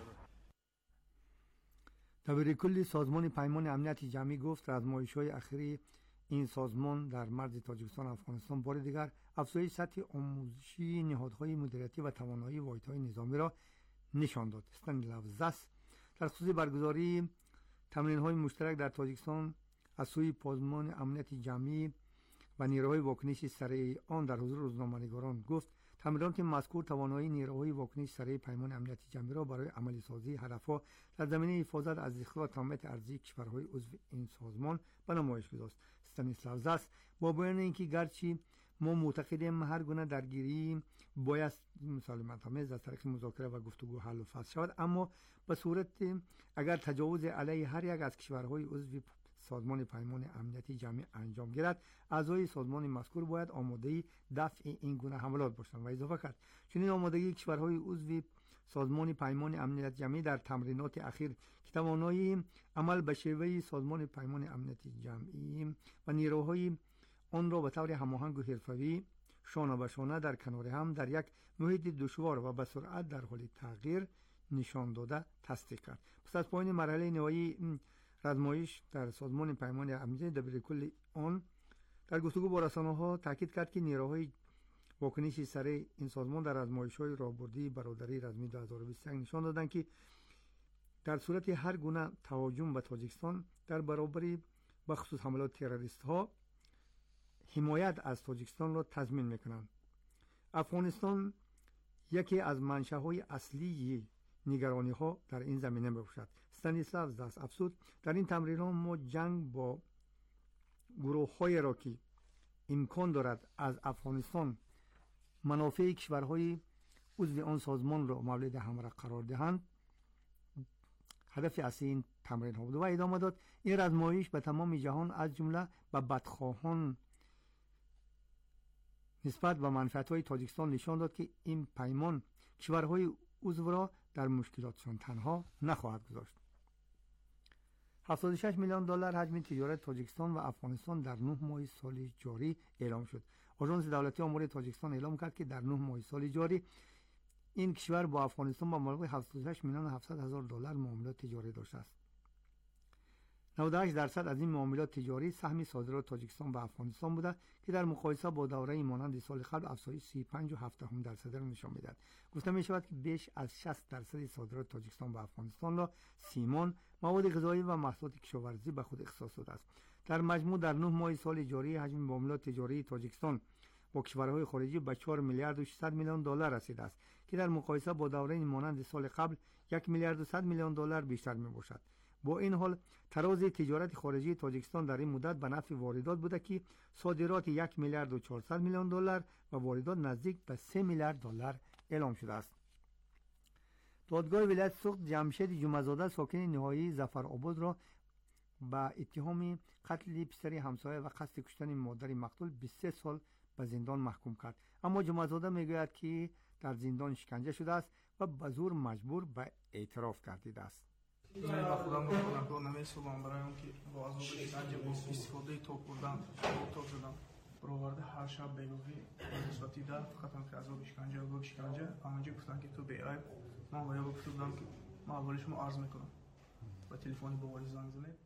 دبیر کل سازمان پیمان امنیت جمعی گفت آزمایش‌های اخیری این سازمان در مرز تاجیکستان و افغانستان بار دیگر افزایش سطح آموزشی نهادهای مدیریتی و توانایی واحدهای نظامی را نشان داد. استانیسلاو زاس در خصوص برگزاری تمرین‌های مشترک در تاجیکستان از سوی سازمان امنیت جمعی و نیروهای واکنش سریع آن در حضور روزنامه‌نگاران گفت تمرینات مذکور توانایی نیروهای واکنش سریع پیمان امنیت جمعی را برای عملی سازی هدفها در زمینه حفاظت از اقتصاد و تامینات ارزی کشورهای عضو این سازمان به نمایش گذاشت. استانیسلاو زاس با بیان اینکه گرچه ما معتقدیم هر گونه درگیری باید مسالمت‌آمیز از طریق مذاکره و گفتگو حل و فصل شود، اما به صورت اگر تجاوز علیه هر یک از کشورهای عضو سازمان پیمان امنیتی جمعی انجام گیرد، اعضای سازمان مذکور باید آماده دفع این گونه حملات باشند. و اضافه کرد چنین آمادگی کشورهای عضو سازمان پیمان امنیت جمعی در تمرینات اخیر که توانایی عمل به شیوه سازمان پیمان امنیت جمعی و نیروهای آن را به طور هماهنگ و حرفه‌ای شانه به شانه در کنار هم در یک محیط دشوار و به سرعت در حال تغییر نشان داده تصدیق کرد. پس از پایان مرحله نهایی آزمایش در سازمان پیمان امنیتی دبیر کل آن در گفتگو با رسانه‌ها تاکید کرد که نیروهای واکنش سریع این سازمان در آزمایش‌های راهبردی برادری رزمی 2021 نشان دادند که در صورت هر گونه تهاجم به تاجیکستان در برابر بخصوص حملات تروریست‌ها حمایت از تاجیکستان را تضمین می‌کنند. افغانستان یکی از منشأهای اصلی نگرانی‌ها در این زمینه می‌باشد. استانیسلاو زاس افزود در این تمرینات ما جنگ با گروه‌های را که امکان دارد از افغانستان منافع کشورهای عضو آن سازمان را مورد حمله قرار دهند هدف اصلی این تمرین‌ها بود. و ادامه داد این آزمایش به تمام جهان از جمله به بدخواهان نسبت به منفعت‌های تاجیکستان نشان داد که این پیمان کشورهای عضو را در مشکلاتشان تنها نخواهد گذاشت. 76 میلیون دلار حجم تجارت تاجیکستان و افغانستان در 9 ماه سال جاری اعلام شد. آژانس دولتی امور تاجیکستان اعلام کرد که در 9 ماه سال جاری این کشور با افغانستان با مبلغ 78 میلیون 700 هزار دلار معاملات تجاری داشته است. 98% از این معاملات تجاری سهم صادرات تاجیکستان به افغانستان بوده که در مقایسه با دوره مانند سال قبل افزایش 35.7% را نشان می‌دهد. گفته می‌شود که بیش از 60% صادرات تاجیکستان به افغانستان را سیمان، مواد غذایی و محصولات کشاورزی به خود اختصاص داده است. در مجموع در 9 ماه سال جاری حجم معاملات تجاری تاجیکستان با کشورهای خارجی به 4 میلیارد و 600 میلیون دلار رسیده است که در مقایسه با دوره مانند سال قبل 1 میلیارد و 100 میلیون دلار بیشتر میباشد. با این حال تراز تجارت خارجی تاجیکستان در این مدت به نفع واردات بوده که صادرات 1 میلیارد و 400 میلیون دلار و واردات نزدیک به 3 میلیارد دلار اعلام شده است. دادگاه ولایت سوخت جمشید جمعه‌زاده ساکن نهایی ظفرآباد را با اتهام قتل پسر همسایه و قصد کشتن مادر مقتول 23 سال به زندان محکوم کرد. اما جمعه‌زاده میگوید که در زندان شکنجه شده است و به زور مجبور به اعتراف گردیده است. من با خودم نکنم نمی‌سوزم برای اون که با عذاب شکنجه با استفاده توپ بردن توپ زدم برآورده هر شب بگویی صورتی در فقط هم که عذاب شکنجه همونجا گفتن که تو بی‌عیب. من باید گفتم که من اول شما عرض میکنم با تلفن با ولی زنگ زنید.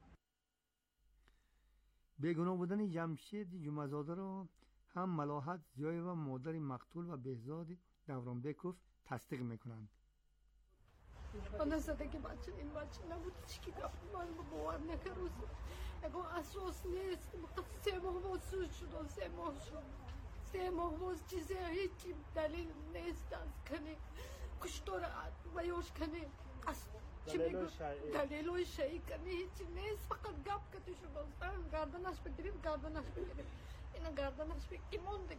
بیگناه بودن جمشید جمعه‌زاده را هم ملاحت زیای و مادر مقتول و بهزاد دورانبکوف تصدیق میکنند. من زدگی بچه این بچه نبود چی گفت من باور نکردم. اگه اساس نیست فقط 3 ماه باز شد 3 ماه شد 3 ماه باز چیزی هیچ دلیل نیست از کنی کشتار و یوش کنی چی میگو دلیل شیعی کنی هیچی نیست فقط گپ کتی شد گردنش بگیریم این گردنش بگیریم مونده.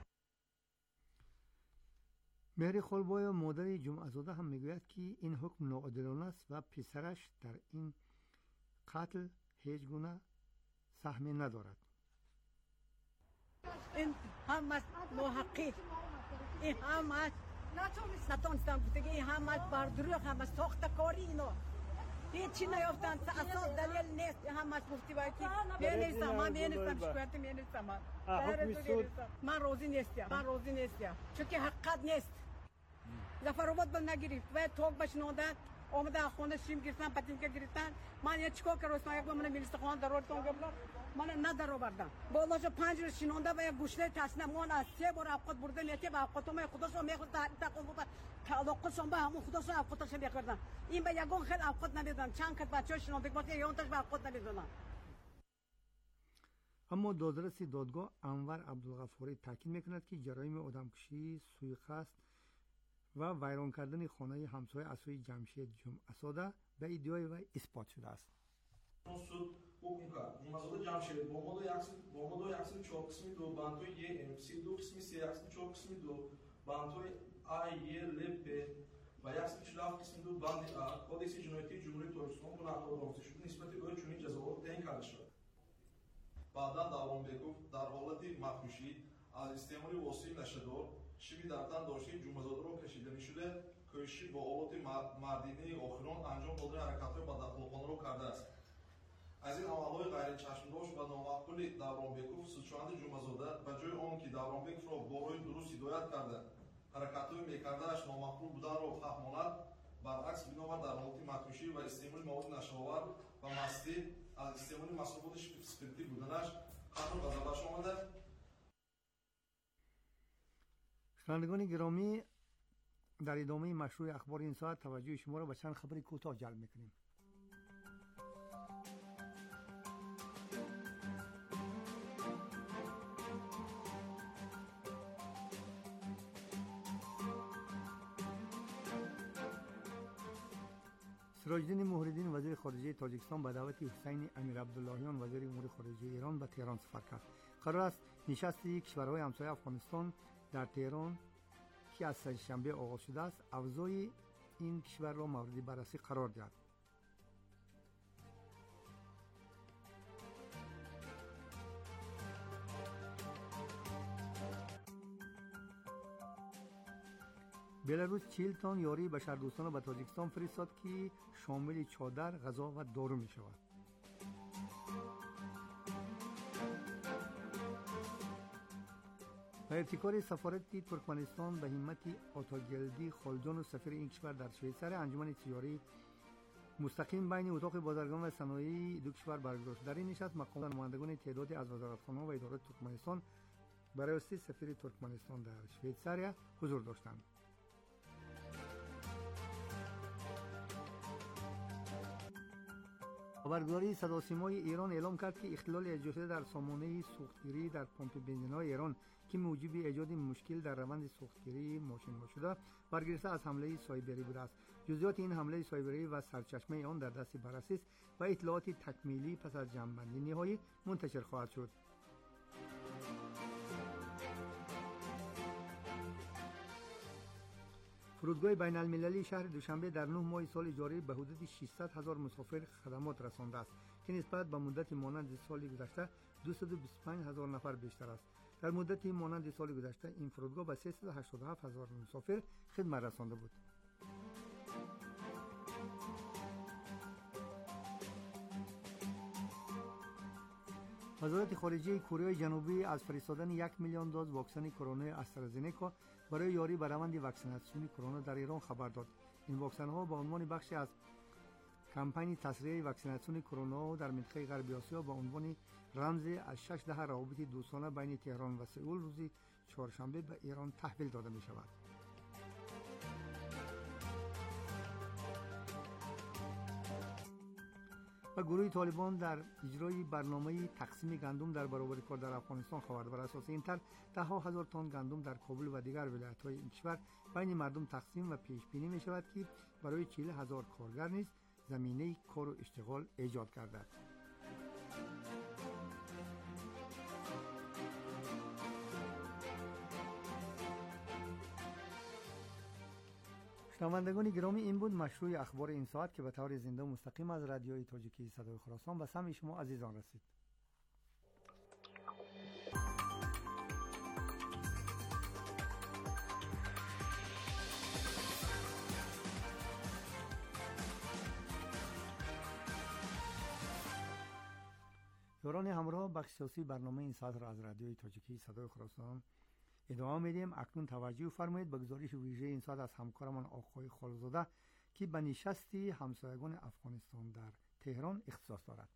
مهری خلبای مادر جمعه‌زاده هم میگوید که این حکم ناعادلانه است و پسرش در این قتل هیچ گونه سهمی ندارد. این همه ناحقی این همه نتونستم بودگی این همه بردروغ همه ساخت کاری اینا هیچی نیافتن اساس دلیل نیست همه گفتی باید که من مینیستم شکایت مینیستم من روزی نیستم چون که حقیقت نیست. ظفرآباد بند نگرفت و توق بشنودن آمده خونه شیم گرفتن پتینکه گرفتن من یه چیکار کردم یک من میلیست خان در رود تونگه بلار من ندر آوردم بالاش 5 روز شینونده و یک گوشه تسنه من از 3 بار افقات برده میته با افقاتم خودش میخواد تقول تعلقشون به همون خودش افقاتش میکردن این به یگان خیلی افقات نمیدادن چند کس بچه‌ها شینونده باشه یه اونتاش به افقات نمیدادن. اما دادرس دادگاه انور عبدالغفاری تاکید میکند که جرایم آدمکشی، سوءقصد و ویران کردن خانه همسایه از سوی جمشید جمعه‌زاده به ادعای و اثبات شده است. суд ҳукм кард ҷумъазода ҷамшед бо моддаи 104 қисми 2 бандҳои ем 32 қисми 3 104 қисми 2 бандҳои а е л п ва 147 қисми 2 банди а кодекси ҷиноятии ҷумҳурии тоҷикистон гунаҳкор омӯзӣ шуда нисбати ӯ чунин ҷазоот таъин карда шуд. баъдан давронбеков дар ҳолати махдӯшӣ аз истеъмоли воситаи нашадор шиби дар тан доштаи ҷумъазодаро кашидани шуда кӯшиши бо олоти мардинаи охирон анҷом додани ҳаракатҳои бадахлоқонаро кардааст. аз ин амалҳои ғайричашмдош ва номаъқули давронбеков судшавандаи ҷумъазода ба ҷои он ки давронбековро бо роҳи дуруст ҳидоят карда ҳаракатҳои мекардааш номаъқул буданро фаҳмонад баръакс бинобар дар ҳолати махдӯшӣ ва истеъмоли маводи нашавовар ва мастӣ аз истеъмоли масруфоти спиртӣ буданаш қатъу ғазабаш омада. شنوندگان گرامی در ادامه مشروع اخبار این ساعت توجه شما را به چند خبر کوتاه جلب میکنیم. سراج‌الدین موحدین وزیر خارجه تاجیکستان به دعوت حسین امیر عبداللهیان وزیر امور خارجه ایران به تهران سفر کرد. قرار است نشست کشورهای همسایه افغانستان در تهران که از سه‌شنبه آغاز شده است اوضاع این کشور را مورد بررسی قرار دهد. بلاروس 40 تن یاری بشردوستانه به تاجیکستان فرستاد که شامل چادر، غذا و دارو می شود. و ابتکار سفارت ترکمنستان به همت آتاگلدی خلجان و سفیر این کشور در شویتزار انجمن تجاری مستقیم بین اتاق بازرگان و صنایع دو کشور برگزار شد. در این نشست مقام نمایندگان تعدادی از وزارتخانه‌ها و ادارات ترکمنستان برای واسطه سفیر ترکمنستان در شویتزار حضور داشتند. خبرگزاری صداوسیمای ایران اعلام کرد که اختلال ایجاد شده در سامانه سوختگیری در پمپ بنزین‌های ایران که موجب ایجاد مشکل در روند سوختگیری ماشین‌ها شده برگرفته از حمله سایبری بوده است. جزئیات این حمله سایبری و سرچشمه آن در دست بررسی است و اطلاعات تکمیلی پس از جمع‌بندی نهایی منتشر خواهد شد. فرودگاه بین المللی شهر دوشنبه در 9 ماه سال جاری به حدود 600,000 مسافر خدمات رسانده است که نسبت به مدت مانند سال گذشته 225,000 نفر بیشتر است. در مدت مانند سال گذشته این فرودگاه به 387,000 مسافر خدمت رسانده بود. وزارت خارجه کره جنوبی از فرستادن 1,000,000 دوز واکسن کرونا استرازنیکا برای یاری به روند واکسیناسیون کرونا در ایران خبر داد. این واکسن ها به عنوان بخشی از کمپین تسریع واکسیناسیون کرونا در منطقه غربی آسیا با عنوان رمز از 6 دهه روابط دوستانه بین تهران و سئول روز چهارشنبه به ایران تحویل داده می شود. و گروه طالبان در اجرای برنامه تقسیم گندم در برابر کار در افغانستان خبر. بر اساس این طرح ده‌ها هزار تن گندم در کابل و دیگر ولایت‌های این کشور بین مردم تقسیم و پیش بینی می شود که برای 40,000 کارگر نیز زمینه کار و اشتغال ایجاد گردد. شنوندگان گرامی، این بود مشروع اخبار این ساعت که به طور زنده و مستقیم از رادیوی تاجیکی صدای خراسان به سمع شما عزیزان رسید. یاران همراه، بخش سیاسی برنامه این ساعت را از رادیوی تاجیکی صدای خراسان ادامه میدیم. اکنون توجه فرمایید به گزارش ویژه این ساعت از همکارمان آقای خالزاده که به نشستی همسایگان افغانستان در تهران اختصاص دارد.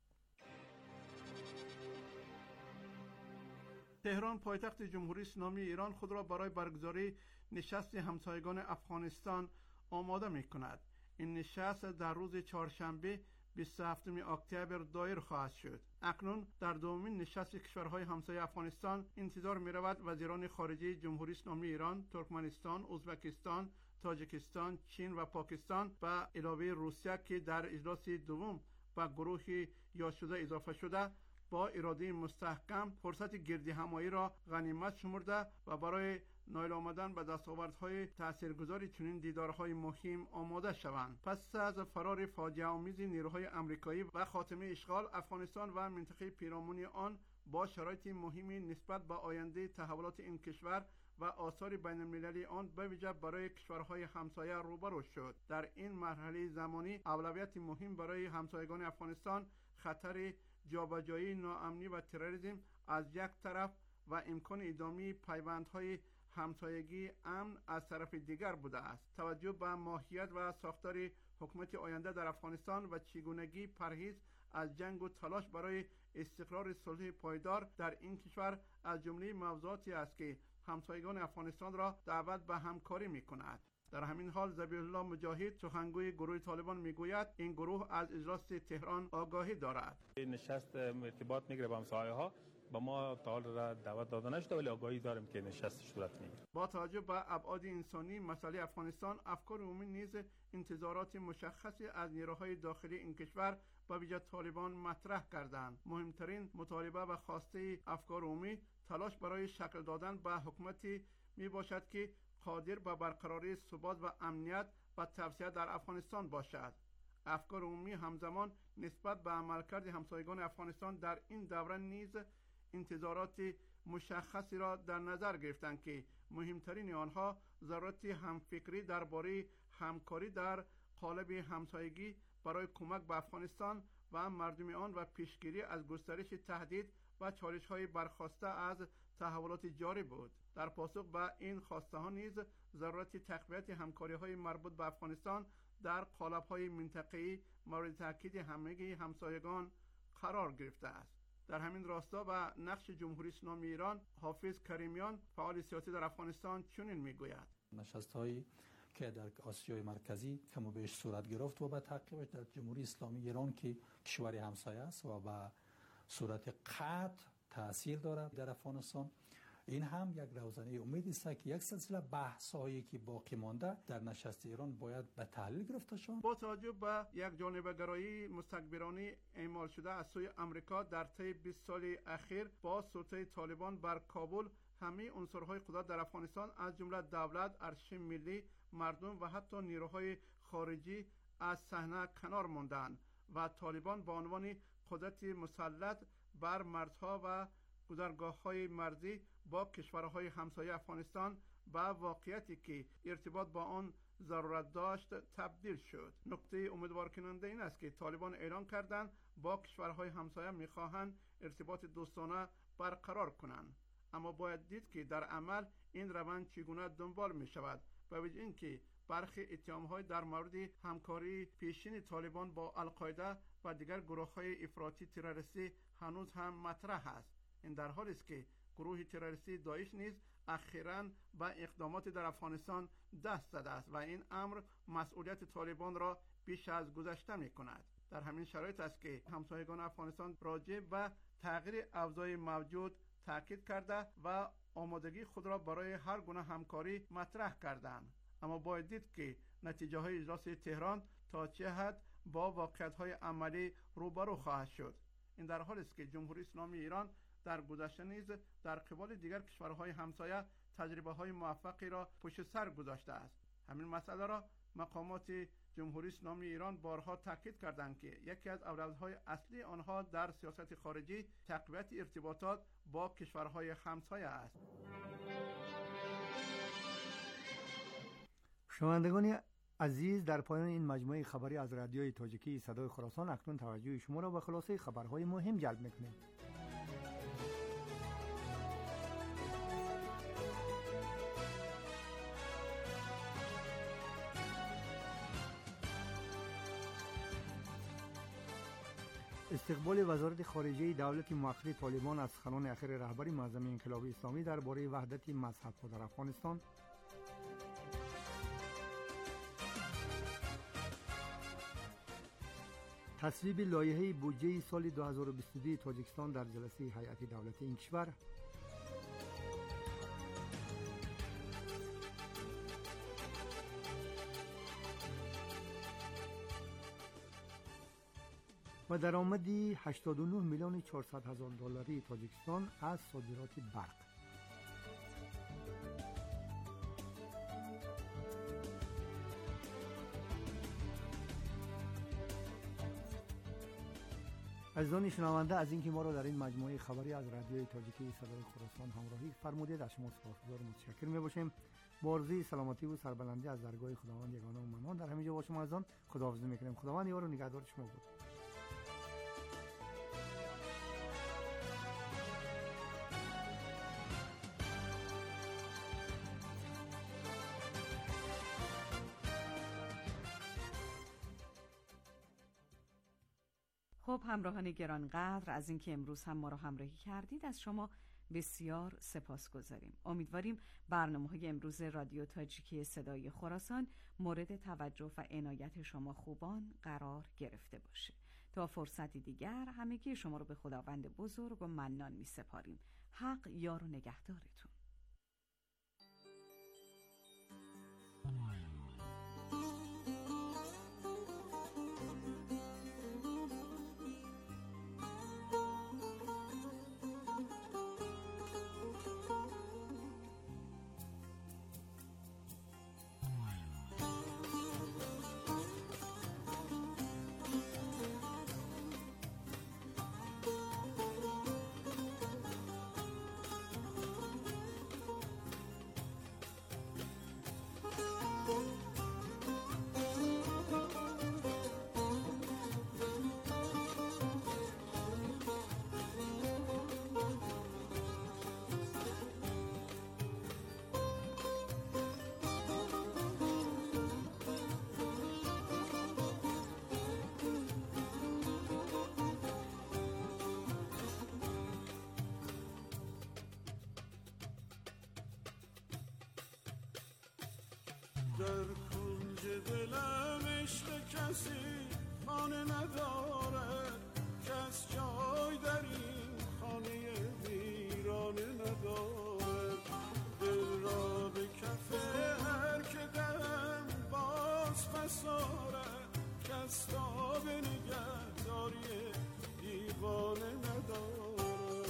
تهران پایتخت جمهوری اسلامی ایران خود را برای برگزاری نشست همسایگان افغانستان آماده می کند. این نشست در روز چهارشنبه 27 اکتبر دایر خواهد شد. اکنون در دومین نشست کشورهای همسایه افغانستان انتظار می رود وزیران خارجه جمهوری اسلامی ایران، ترکمنستان، ازبکستان، تاجیکستان، چین و پاکستان و علاوه روسیه که در اجلاس دوم به گروه یاد شده اضافه شده با اراده مستحکم فرصت گردی همایی را غنیمت شمرده و برای نایل آمدن به دستاوردهای تاثیرگذار چنین دیدارهای مهم آماده شوند. پس از فرار فاجعه آمیز نیروهای آمریکایی و خاتمه اشغال، افغانستان و منطقه پیرامون آن با شرایط مهمی نسبت به آینده تحولات این کشور و آثار بین المللی آن به ویژه برای کشورهای همسایه روبرو شد. در این مرحله زمانی اولویت مهم برای همسایگان افغانستان خطر جابجایی ناامنی و تروریسم از یک طرف و امکان ادامه پیوندهای همسایگی امن از طرف دیگر بوده است. توجه به ماهیت و ساختار حکومت آینده در افغانستان و چگونگی پرهیز از جنگ و تلاش برای استقرار صلح پایدار در این کشور از جمله موضوعاتی است که همسایگان افغانستان را دعوت به همکاری می‌کند. در همین حال ذبیح الله مجاهد سخنگوی گروه طالبان میگوید این گروه از اجلاس تهران آگاهی دارد. نشست ارتباط میگیره با همسایه‌ها، با ما تا حال را دعوت داده نشده ولی آگاهی داریم که نشست صورت میگیره. با توجه به ابعاد انسانی مسئله افغانستان، افکار عمومی نیز انتظارات مشخصی از نیروهای داخلی این کشور با ویژه طالبان مطرح کردند. مهمترین مطالبه و خواسته افکار عمومی تلاش برای شکل دادن به حکومتی می باشد که قادر به برقراری ثبات و امنیت و توسعه در افغانستان باشد. افکار عمومی همزمان نسبت به عملکرد همسایگان افغانستان در این دوره نیز انتظارات مشخصی را در نظر گرفتند که مهمترین آنها ضرورت همفکری درباره همکاری در قالب همسایگی برای کمک به افغانستان و مردم آن و پیشگیری از گسترش تهدید و چالش‌های برخاسته از تحولات جاری بود. در پاسخ به این خواسته ها نیز ضرورت تقویت همکاری های مربوط به افغانستان در قالب های منطقه‌ای مورد تاکید همگی همسایگان قرار گرفته است. در همین راستا به نقش جمهوری اسلامی ایران حافظ کریمیان فعال سیاسی در افغانستان چنین میگوید: نشست‌هایی که در آسیای مرکزی کم و بیش صورت گرفت و به تعقیبش در جمهوری اسلامی ایران که کشور همسایه است و به صورت قطع تاثیر دارد در افغانستان، این هم یک روزنه امید است که یک سلسله بحث‌هایی که باقی مانده در نشست ایران باید به تحلیل گرفته شود. با توجه به یک جانبه‌گرایی مستکبرانه اعمال شده از سوی آمریکا در طی 20 سال اخیر با سلطه طالبان بر کابل، همه عنصرهای قدرت در افغانستان از جمله دولت، ارتش ملی، مردم و حتی نیروهای خارجی از صحنه کنار ماندند و طالبان به عنوان قدرت مسلط بر مرزها و گذرگاه‌های مرزی با کشورهای همسایه افغانستان به واقعیتی که ارتباط با آن ضرورت داشت تبدیل شد. نکته امیدوار کننده این است که طالبان اعلان کردند با کشورهای همسایه می‌خواهند ارتباط دوستانه برقرار کنند، اما باید دید که در عمل این روند چگونه دنبال می‌شود، به وجه اینکه برخی اتهام‌های در مورد همکاری پیشین طالبان با القاعده و دیگر گروه‌های افراطی تروریستی هنوز هم مطرح است. این در حالی است که گروه تروریستی داعش نیز اخیراً به اقدامات در افغانستان دست زده است و این امر مسئولیت طالبان را بیش از گذشته می‌کند. در همین شرایط است که همسایگان افغانستان راجع به تغییر اوضاع موجود تاکید کرده و آمادگی خود را برای هر گونه همکاری مطرح کردند، اما باید دید که نتیجه های اجلاس تهران تا چه حد با واقعیت های عملی روبرو خواهد شد. این در حالی است که جمهوری اسلامی ایران در گذشته نیز در قبال دیگر کشورهای همسایه تجربه های موفقی را پشت سر گذاشته است. همین مسئله را مقامات جمهوری اسلامی ایران بارها تاکید کردند که یکی از اولویت‌های اصلی آنها در سیاست خارجی تقویت ارتباطات با کشورهای همسایه است. شنوندگان عزیز، در پایان این مجموعه خبری از رادیوی تاجیکی صدای خراسان اکنون توجه شما را به خلاصه خبرهای مهم جلب می‌کنیم. استقبال وزارت خارجه دولت موقت طالبان از سخنان اخیر رهبر منظمه انقلاب اسلامی درباره وحدت مذهب‌ها در افغانستان. تصویب لایحه بودجه سال 2022 تاجیکستان در جلسه هیئت دولتی این کشور. و درآمدی 89 میلیون 400 هزار دلاری تاجیکستان از صادرات برق. عزیزان شنونده، از اینکه ما را در این مجموعه خبری از رادیوی تاجیکی صدای خراسان همراهی فرمودید از شما سپاسگزار و متشکر میباشیم. با آرزوی سلامتی و سربلندی از درگاه خداوند یگانه و منان در همه جا با شما عزیزان خداحافظی میکنیم. خداوند یار و نگهدار شما بود. خب همراهان گرانقدر، از اینکه امروز هم ما را همراهی کردید از شما بسیار سپاسگزاریم. امیدواریم برنامه‌های امروز رادیو تاجیکی صدای خراسان مورد توجه و عنایت شما خوبان قرار گرفته باشه. تا فرصتی دیگر همگی شما رو به خداوند بزرگ و منان می سپاریم. حق یار و نگهدارتون. در کنج دلم عشق کسی خانه ندارد، کس جای در این خانه ویرانه ندارد. دل را به کف هر که دم باز پسارد، کس تا به نگهداری دیوانه ندارد.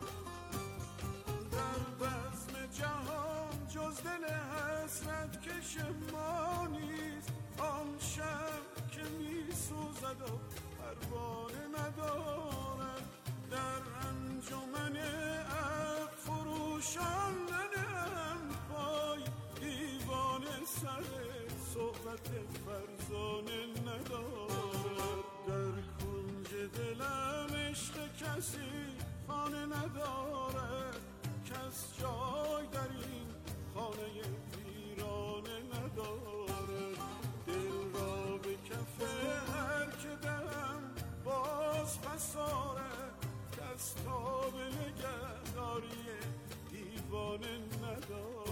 در بزم جهان جز دل حسرت کش ما نیست، آن شب که می سوزد و پروانه ندارد. در انجمن عقل فروشاندنم پای، دیوانه سر صحبت فرزانه ندارد. در کنج دلم عشق کسی خانه ندارد، کس جای در این خانه ویرانه ندارد. دل را به کف هر که دم باز پسارد، کس تا به نگهداری دیوانه ندارد.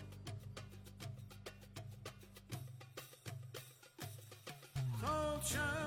چند